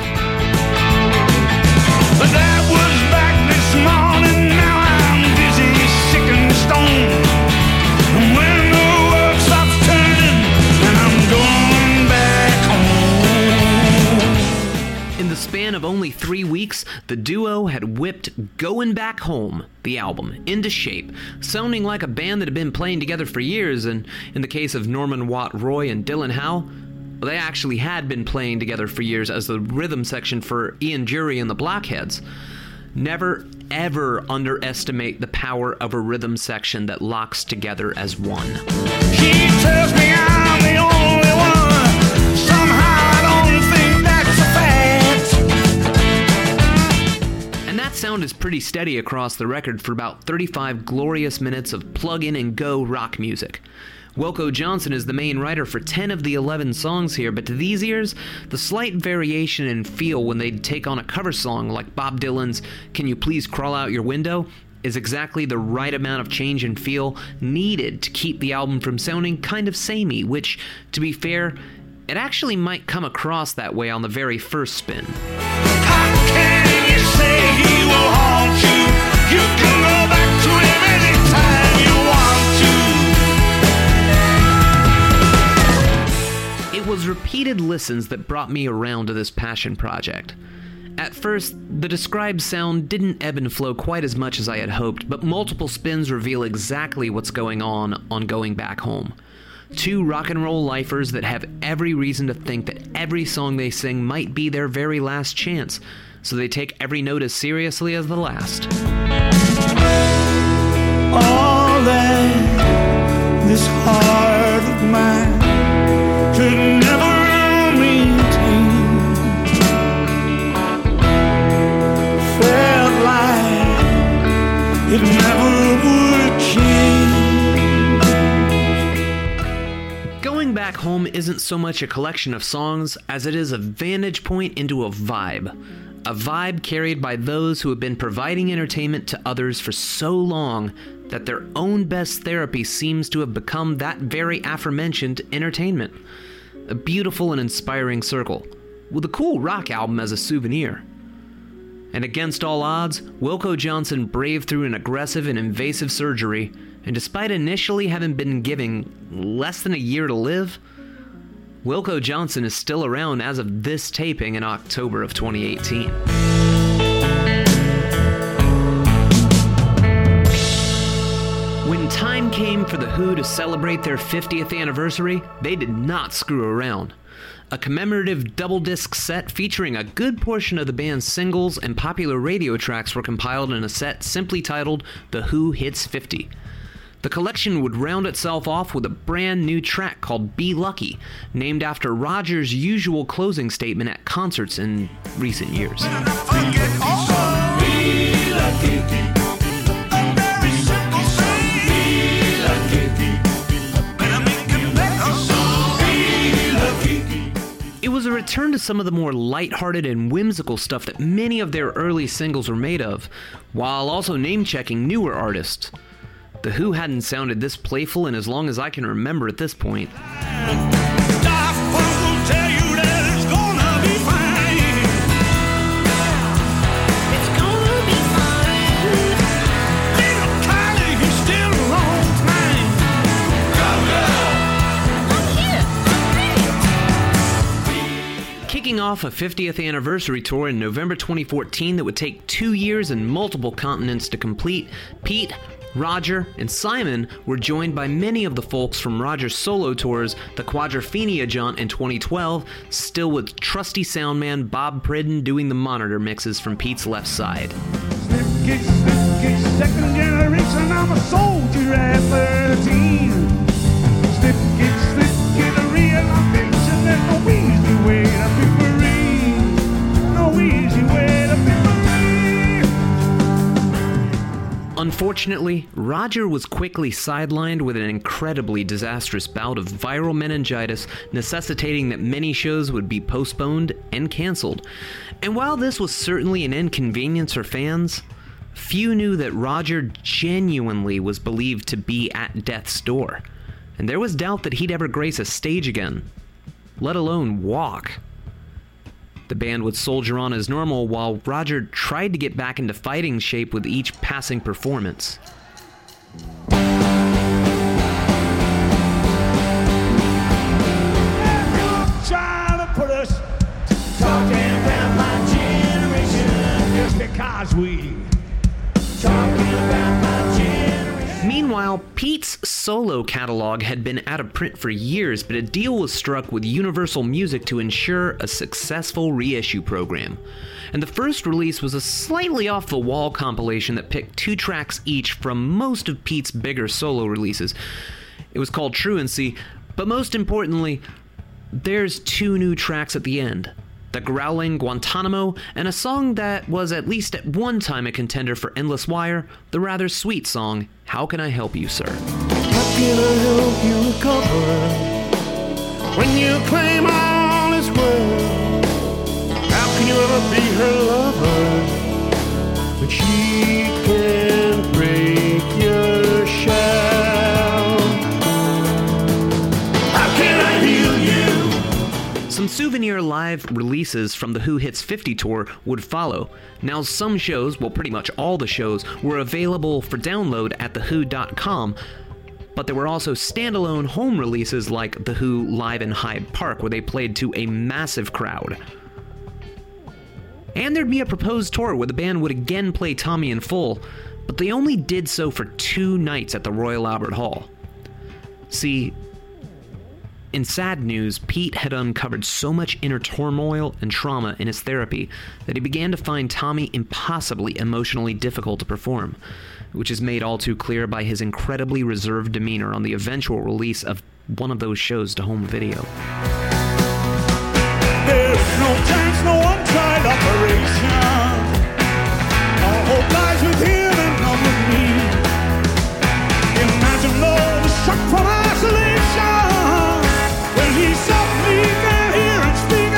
But that was back this morning, now I'm dizzy, sick and stoned. And when the world stops turning, and I'm going back home. In the span of only 3 weeks, the duo had whipped Going Back Home, the album, into shape, sounding like a band that had been playing together for years, and in the case of Norman Watt Roy and Dylan Howe, they actually had been playing together for years as the rhythm section for Ian Dury and the Blockheads. Never, ever underestimate the power of a rhythm section that locks together as one. She tells me I'm the only one. Somehow I don't think that's a fact. And that sound is pretty steady across the record for about 35 glorious minutes of plug-in-and-go rock music. Wilco Johnson is the main writer for 10 of the 11 songs here, but to these ears, the slight variation in feel when they take on a cover song like Bob Dylan's Can You Please Crawl Out Your Window is exactly the right amount of change in feel needed to keep the album from sounding kind of samey, which, to be fair, it actually might come across that way on the very first spin. How can you say he will haunt you? You can go back to him anytime you want to. It was repeated listens that brought me around to this passion project. At first, the described sound didn't ebb and flow quite as much as I had hoped, but multiple spins reveal exactly what's going on Going Back Home. Two rock and roll lifers that have every reason to think that every song they sing might be their very last chance, so they take every note as seriously as the last. All that this heart of mine could never maintain, felt like it never would change. Going Back Home isn't so much a collection of songs as it is a vantage point into a vibe carried by those who have been providing entertainment to others for so long that their own best therapy seems to have become that very aforementioned entertainment. A beautiful and inspiring circle, with a cool rock album as a souvenir. And against all odds, Wilco Johnson braved through an aggressive and invasive surgery, and despite initially having been given less than a year to live, Wilco Johnson is still around as of this taping in October of 2018. When time came for The Who to celebrate their 50th anniversary, they did not screw around. A commemorative double-disc set featuring a good portion of the band's singles and popular radio tracks were compiled in a set simply titled The Who Hits 50. The collection would round itself off with a brand new track called Be Lucky, named after Roger's usual closing statement at concerts in recent years. It was a return to some of the more lighthearted and whimsical stuff that many of their early singles were made of, while also name-checking newer artists. The Who hadn't sounded this playful in as long as I can remember at this point. Daft Punk off a 50th anniversary tour in November 2014 that would take 2 years and multiple continents to complete, Pete, Roger, and Simon were joined by many of the folks from Roger's solo tours, the Quadrophenia Jaunt in 2012, still with trusty soundman Bob Pridden doing the monitor mixes from Pete's left side. Slip kick, second generation, I'm a soldier at 13. Slip kick, a real ambition, there's no easy way to be free. No easy way to be free. Unfortunately, Roger was quickly sidelined with an incredibly disastrous bout of viral meningitis, necessitating that many shows would be postponed and canceled. And while this was certainly an inconvenience for fans, few knew that Roger genuinely was believed to be at death's door, and there was doubt that he'd ever grace a stage again, let alone walk. The band would soldier on as normal while Roger tried to get back into fighting shape with each passing performance. Trying to put us talking about my generation just because we talking about my generation. Meanwhile, Pete's solo catalog had been out of print for years, but a deal was struck with Universal Music to ensure a successful reissue program. And the first release was a slightly off-the-wall compilation that picked 2 tracks each from most of Pete's bigger solo releases. It was called Truancy, but most importantly, there's 2 new tracks at the end. The Growling Guantanamo, and a song that was at least at one time a contender for Endless Wire, the rather sweet song, How Can I Help You, Sir? How can I help you recover when you claim all is well? How can you ever be her lover when she can break your shell? How can I heal you? Some souvenir live releases from the Who Hits 50 tour would follow. Now, some shows, well, pretty much all the shows, were available for download at thewho.com, but there were also standalone home releases like The Who Live in Hyde Park, where they played to a massive crowd. And there'd be a proposed tour where the band would again play Tommy in full, but they only did so for 2 nights at the Royal Albert Hall. See, in sad news, Pete had uncovered so much inner turmoil and trauma in his therapy that he began to find Tommy impossibly emotionally difficult to perform, which is made all too clear by his incredibly reserved demeanor on the eventual release of one of those shows to home video. There's no chance, no untried operation. All hope lies with him and not with me. Imagine all the shock from isolation. When he softly can hear and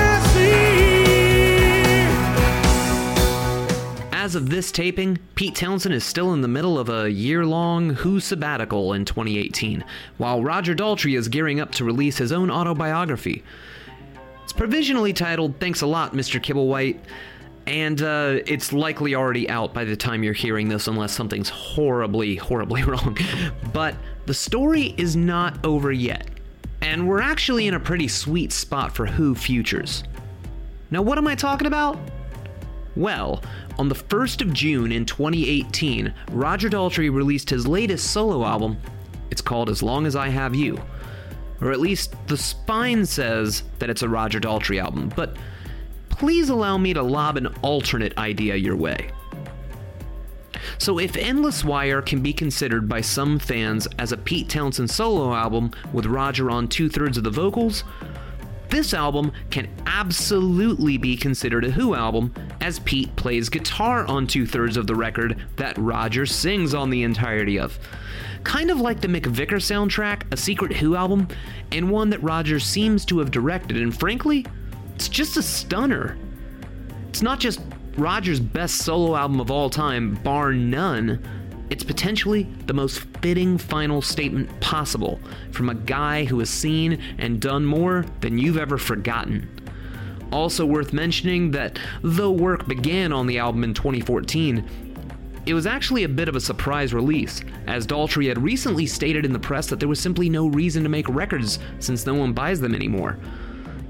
speak and see. As of this taping, Pete Townshend is still in the middle of a year-long Who sabbatical in 2018, while Roger Daltrey is gearing up to release his own autobiography. It's provisionally titled Thanks a Lot, Mr. Kibblewhite, and it's likely already out by the time you're hearing this unless something's horribly, horribly wrong. But the story is not over yet, and we're actually in a pretty sweet spot for Who futures. Now, what am I talking about? Well, on the 1st of June in 2018, Roger Daltrey released his latest solo album. It's called As Long as I Have You. Or at least the spine says that it's a Roger Daltrey album, but please allow me to lob an alternate idea your way. So if Endless Wire can be considered by some fans as a Pete Townshend solo album with Roger on 2/3 of the vocals, this album can absolutely be considered a Who album, as Pete plays guitar on 2/3 of the record that Roger sings on the entirety of. Kind of like the Mick Vicker soundtrack, a secret Who album, and one that Roger seems to have directed, and frankly, it's just a stunner. It's not just Roger's best solo album of all time, bar none. It's potentially the most fitting final statement possible from a guy who has seen and done more than you've ever forgotten. Also worth mentioning that though work began on the album in 2014, it was actually a bit of a surprise release, as Daltrey had recently stated in the press that there was simply no reason to make records since no one buys them anymore.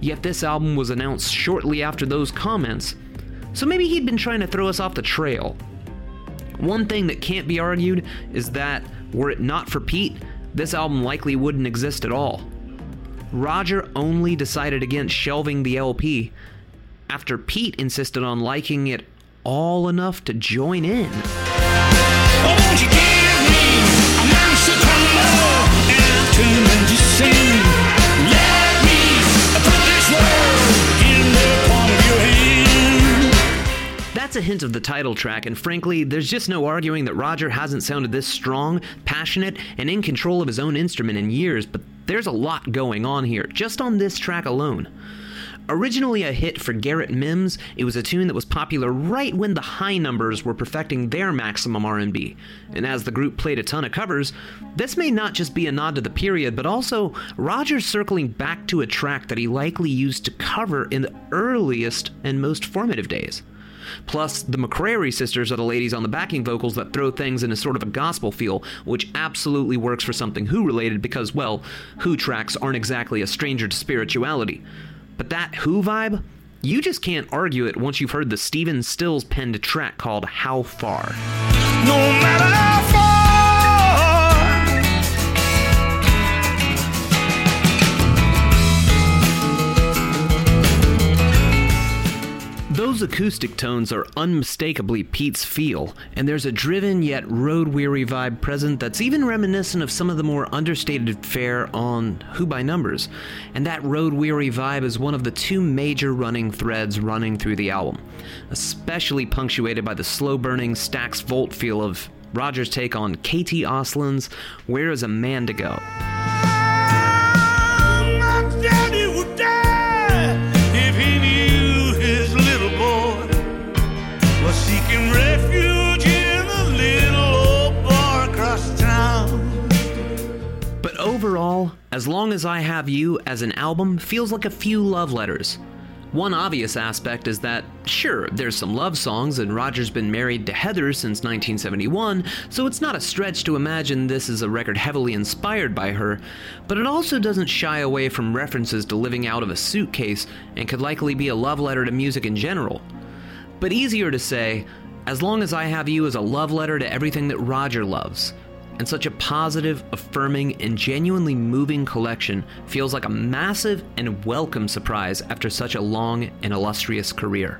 Yet this album was announced shortly after those comments, so maybe he'd been trying to throw us off the trail. One thing that can't be argued is that, were it not for Pete, this album likely wouldn't exist at all. Roger only decided against shelving the LP after Pete insisted on liking it all enough to join in. Oh, won't you give me a monster combo and I'll tune and just sing. Let me put this world in the palm of your hand. That's a hint of the title track, and frankly, there's just no arguing that Roger hasn't sounded this strong, passionate, and in control of his own instrument in years, but there's a lot going on here, just on this track alone. Originally a hit for Garrett Mims, it was a tune that was popular right when the High Numbers were perfecting their maximum R&B. And as the group played a ton of covers, this may not just be a nod to the period, but also Roger circling back to a track that he likely used to cover in the earliest and most formative days. Plus, the McCrary sisters are the ladies on the backing vocals that throw things in a sort of a gospel feel, which absolutely works for something Who related because, well, Who tracks aren't exactly a stranger to spirituality. But that Who vibe, you just can't argue it once you've heard the Stephen Stills penned track called How Far. No matter how far. Those acoustic tones are unmistakably Pete's feel, and there's a driven yet road-weary vibe present that's even reminiscent of some of the more understated fare on Who by Numbers, and that road-weary vibe is one of the two major running threads running through the album, especially punctuated by the slow-burning Stax Volt feel of Roger's take on KT Oslin's Where Is a Man to Go? Seeking refuge in the little old bar across town. But overall, As Long As I Have You as an album feels like a few love letters. One obvious aspect is that, sure, there's some love songs and Roger's been married to Heather since 1971, so it's not a stretch to imagine this is a record heavily inspired by her, but it also doesn't shy away from references to living out of a suitcase and could likely be a love letter to music in general. But easier to say, As Long As I Have You is a love letter to everything that Roger loves. And such a positive, affirming, and genuinely moving collection feels like a massive and welcome surprise after such a long and illustrious career.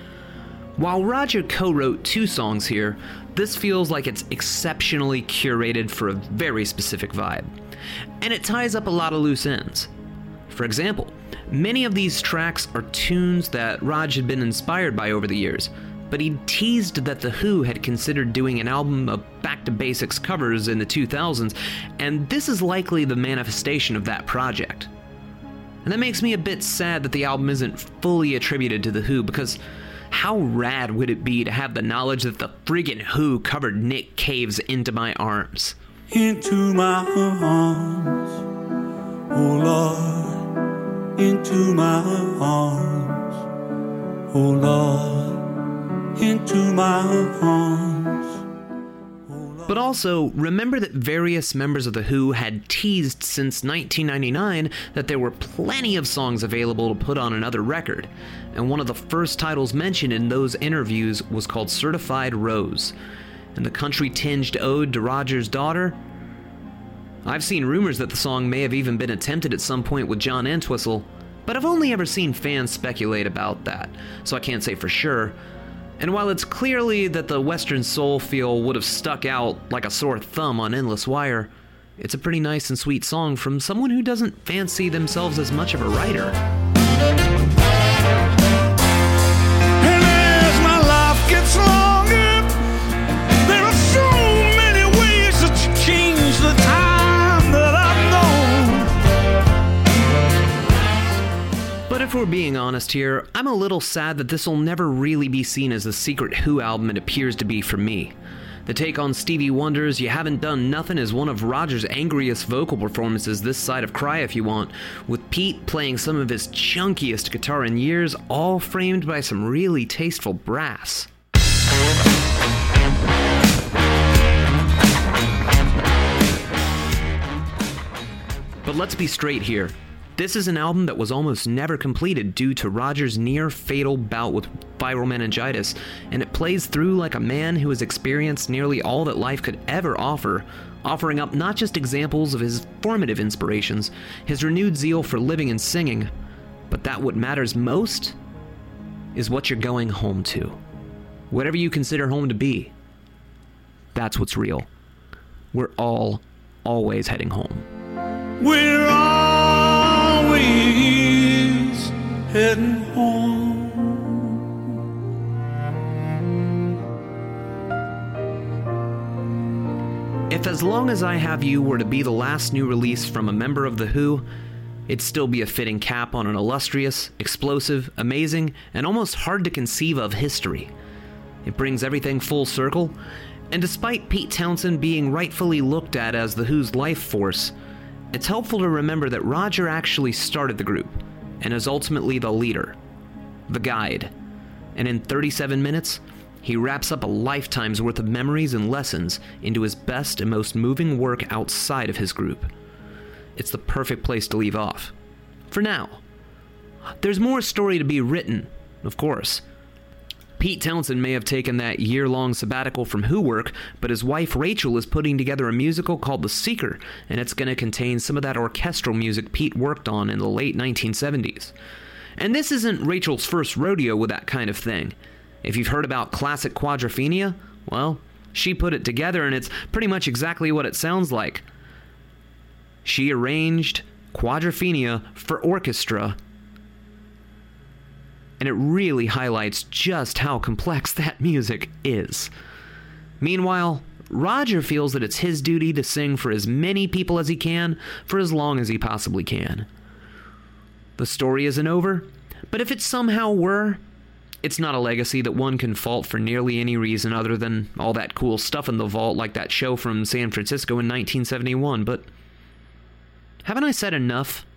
While Roger co-wrote 2 songs here, this feels like it's exceptionally curated for a very specific vibe. And it ties up a lot of loose ends. For example, many of these tracks are tunes that Rog had been inspired by over the years, but he teased that The Who had considered doing an album of back-to-basics covers in the 2000s, and this is likely the manifestation of that project. And that makes me a bit sad that the album isn't fully attributed to The Who, because how rad would it be to have the knowledge that the friggin' Who covered Nick Cave's Into My Arms? Into my arms, oh Lord. Into my arms, oh Lord, into my arms. But also, remember that various members of The Who had teased since 1999 that there were plenty of songs available to put on another record, and one of the first titles mentioned in those interviews was called Certified Rose, and the country-tinged ode to Roger's daughter. I've seen rumors that the song may have even been attempted at some point with John Entwistle, but I've only ever seen fans speculate about that, so I can't say for sure. And while it's clearly that the Western soul feel would have stuck out like a sore thumb on Endless Wire, it's a pretty nice and sweet song from someone who doesn't fancy themselves as much of a writer. And as my life gets longer, there are so many ways that you change the time that I've known. But if we're being honest here, I'm a little sad that this will never really be seen as the secret Who album it appears to be for me. The take on Stevie Wonder's You Haven't Done Nothing is one of Roger's angriest vocal performances this side of Cry If You Want, with Pete playing some of his chunkiest guitar in years, all framed by some really tasteful brass. But let's be straight here. This is an album that was almost never completed due to Roger's near-fatal bout with viral meningitis, and it plays through like a man who has experienced nearly all that life could ever offer, offering up not just examples of his formative inspirations, his renewed zeal for living and singing, but that what matters most is what you're going home to. Whatever you consider home to be, that's what's real. We're all always heading home. We're always heading home. If As Long As I Have You were to be the last new release from a member of The Who, it'd still be a fitting cap on an illustrious, explosive, amazing, and almost hard to conceive of history. It brings everything full circle, and despite Pete Townshend being rightfully looked at as The Who's life force, it's helpful to remember that Roger actually started the group, and is ultimately the leader, the guide. And in 37 minutes, he wraps up a lifetime's worth of memories and lessons into his best and most moving work outside of his group. It's the perfect place to leave off. For now. There's more story to be written, of course. Pete Townshend may have taken that year-long sabbatical from Who work, but his wife Rachel is putting together a musical called The Seeker, and it's going to contain some of that orchestral music Pete worked on in the late 1970s. And this isn't Rachel's first rodeo with that kind of thing. If you've heard about classic quadrophenia, well, she put it together and it's pretty much exactly what it sounds like. She arranged quadrophenia for orchestra, and it really highlights just how complex that music is. Meanwhile, Roger feels that it's his duty to sing for as many people as he can, for as long as he possibly can. The story isn't over, but if it somehow were, it's not a legacy that one can fault for nearly any reason other than all that cool stuff in the vault like that show from San Francisco in 1971, but haven't I said enough?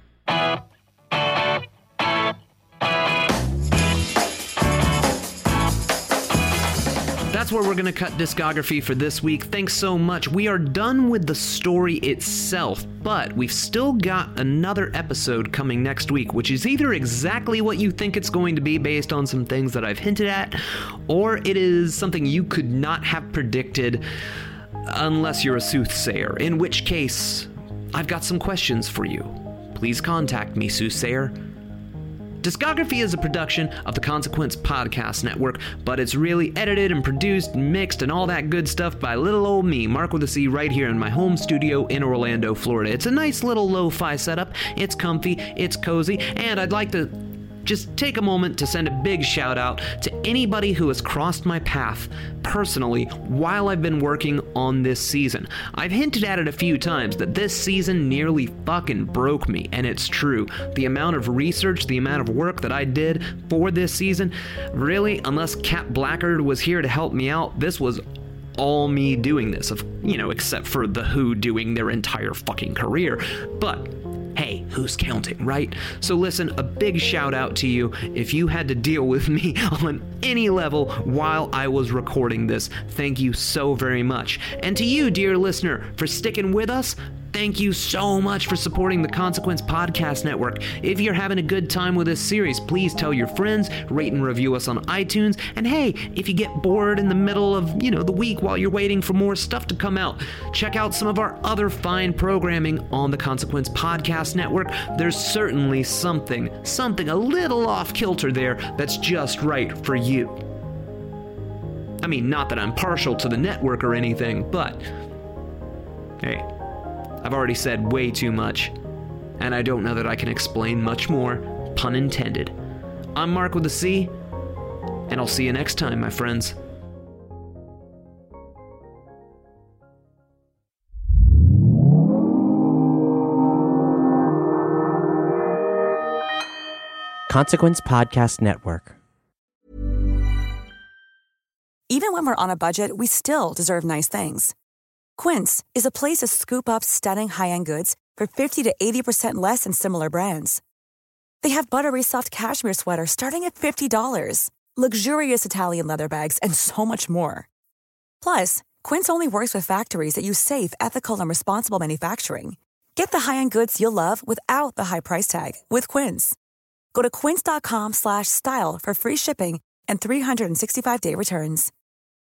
That's where we're going to cut discography for this week. Thanks so much. We are done with the story itself, but we've still got another episode coming next week, which is either exactly what you think it's going to be based on some things that I've hinted at, or it is something you could not have predicted unless you're a soothsayer, in which case I've got some questions for you. Please contact me, soothsayer. Discography is a production of the Consequence Podcast Network, but it's really edited and produced and mixed and all that good stuff by little old me, Mark with a C, right here in my home studio in Orlando, Florida. It's a nice little lo-fi setup. It's comfy, it's cozy, and I'd like to just take a moment to send a big shout out to anybody who has crossed my path personally while I've been working on this season. I've hinted at it a few times that this season nearly fucking broke me, and it's true. The amount of research, the amount of work that I did for this season, really, unless Kat Blackard was here to help me out, this was all me doing this, except for The Who doing their entire fucking career. But hey, who's counting, right? So listen, a big shout out to you if you had to deal with me on any level while I was recording this. Thank you so very much. And to you, dear listener, for sticking with us, thank you so much for supporting the Consequence Podcast Network. If you're having a good time with this series, please tell your friends, rate and review us on iTunes, and hey, if you get bored in the middle of, the week while you're waiting for more stuff to come out, check out some of our other fine programming on the Consequence Podcast Network. There's certainly something a little off-kilter there that's just right for you. I mean, not that I'm partial to the network or anything, but hey, I've already said way too much, and I don't know that I can explain much more, pun intended. I'm Mark with a C, and I'll see you next time, my friends. Consequence Podcast Network. Even when we're on a budget, we still deserve nice things. Quince is a place to scoop up stunning high-end goods for 50 to 80% less than similar brands. They have buttery soft cashmere sweaters starting at $50, luxurious Italian leather bags, and so much more. Plus, Quince only works with factories that use safe, ethical, and responsible manufacturing. Get the high-end goods you'll love without the high price tag with Quince. Go to quince.com/style for free shipping and 365-day returns.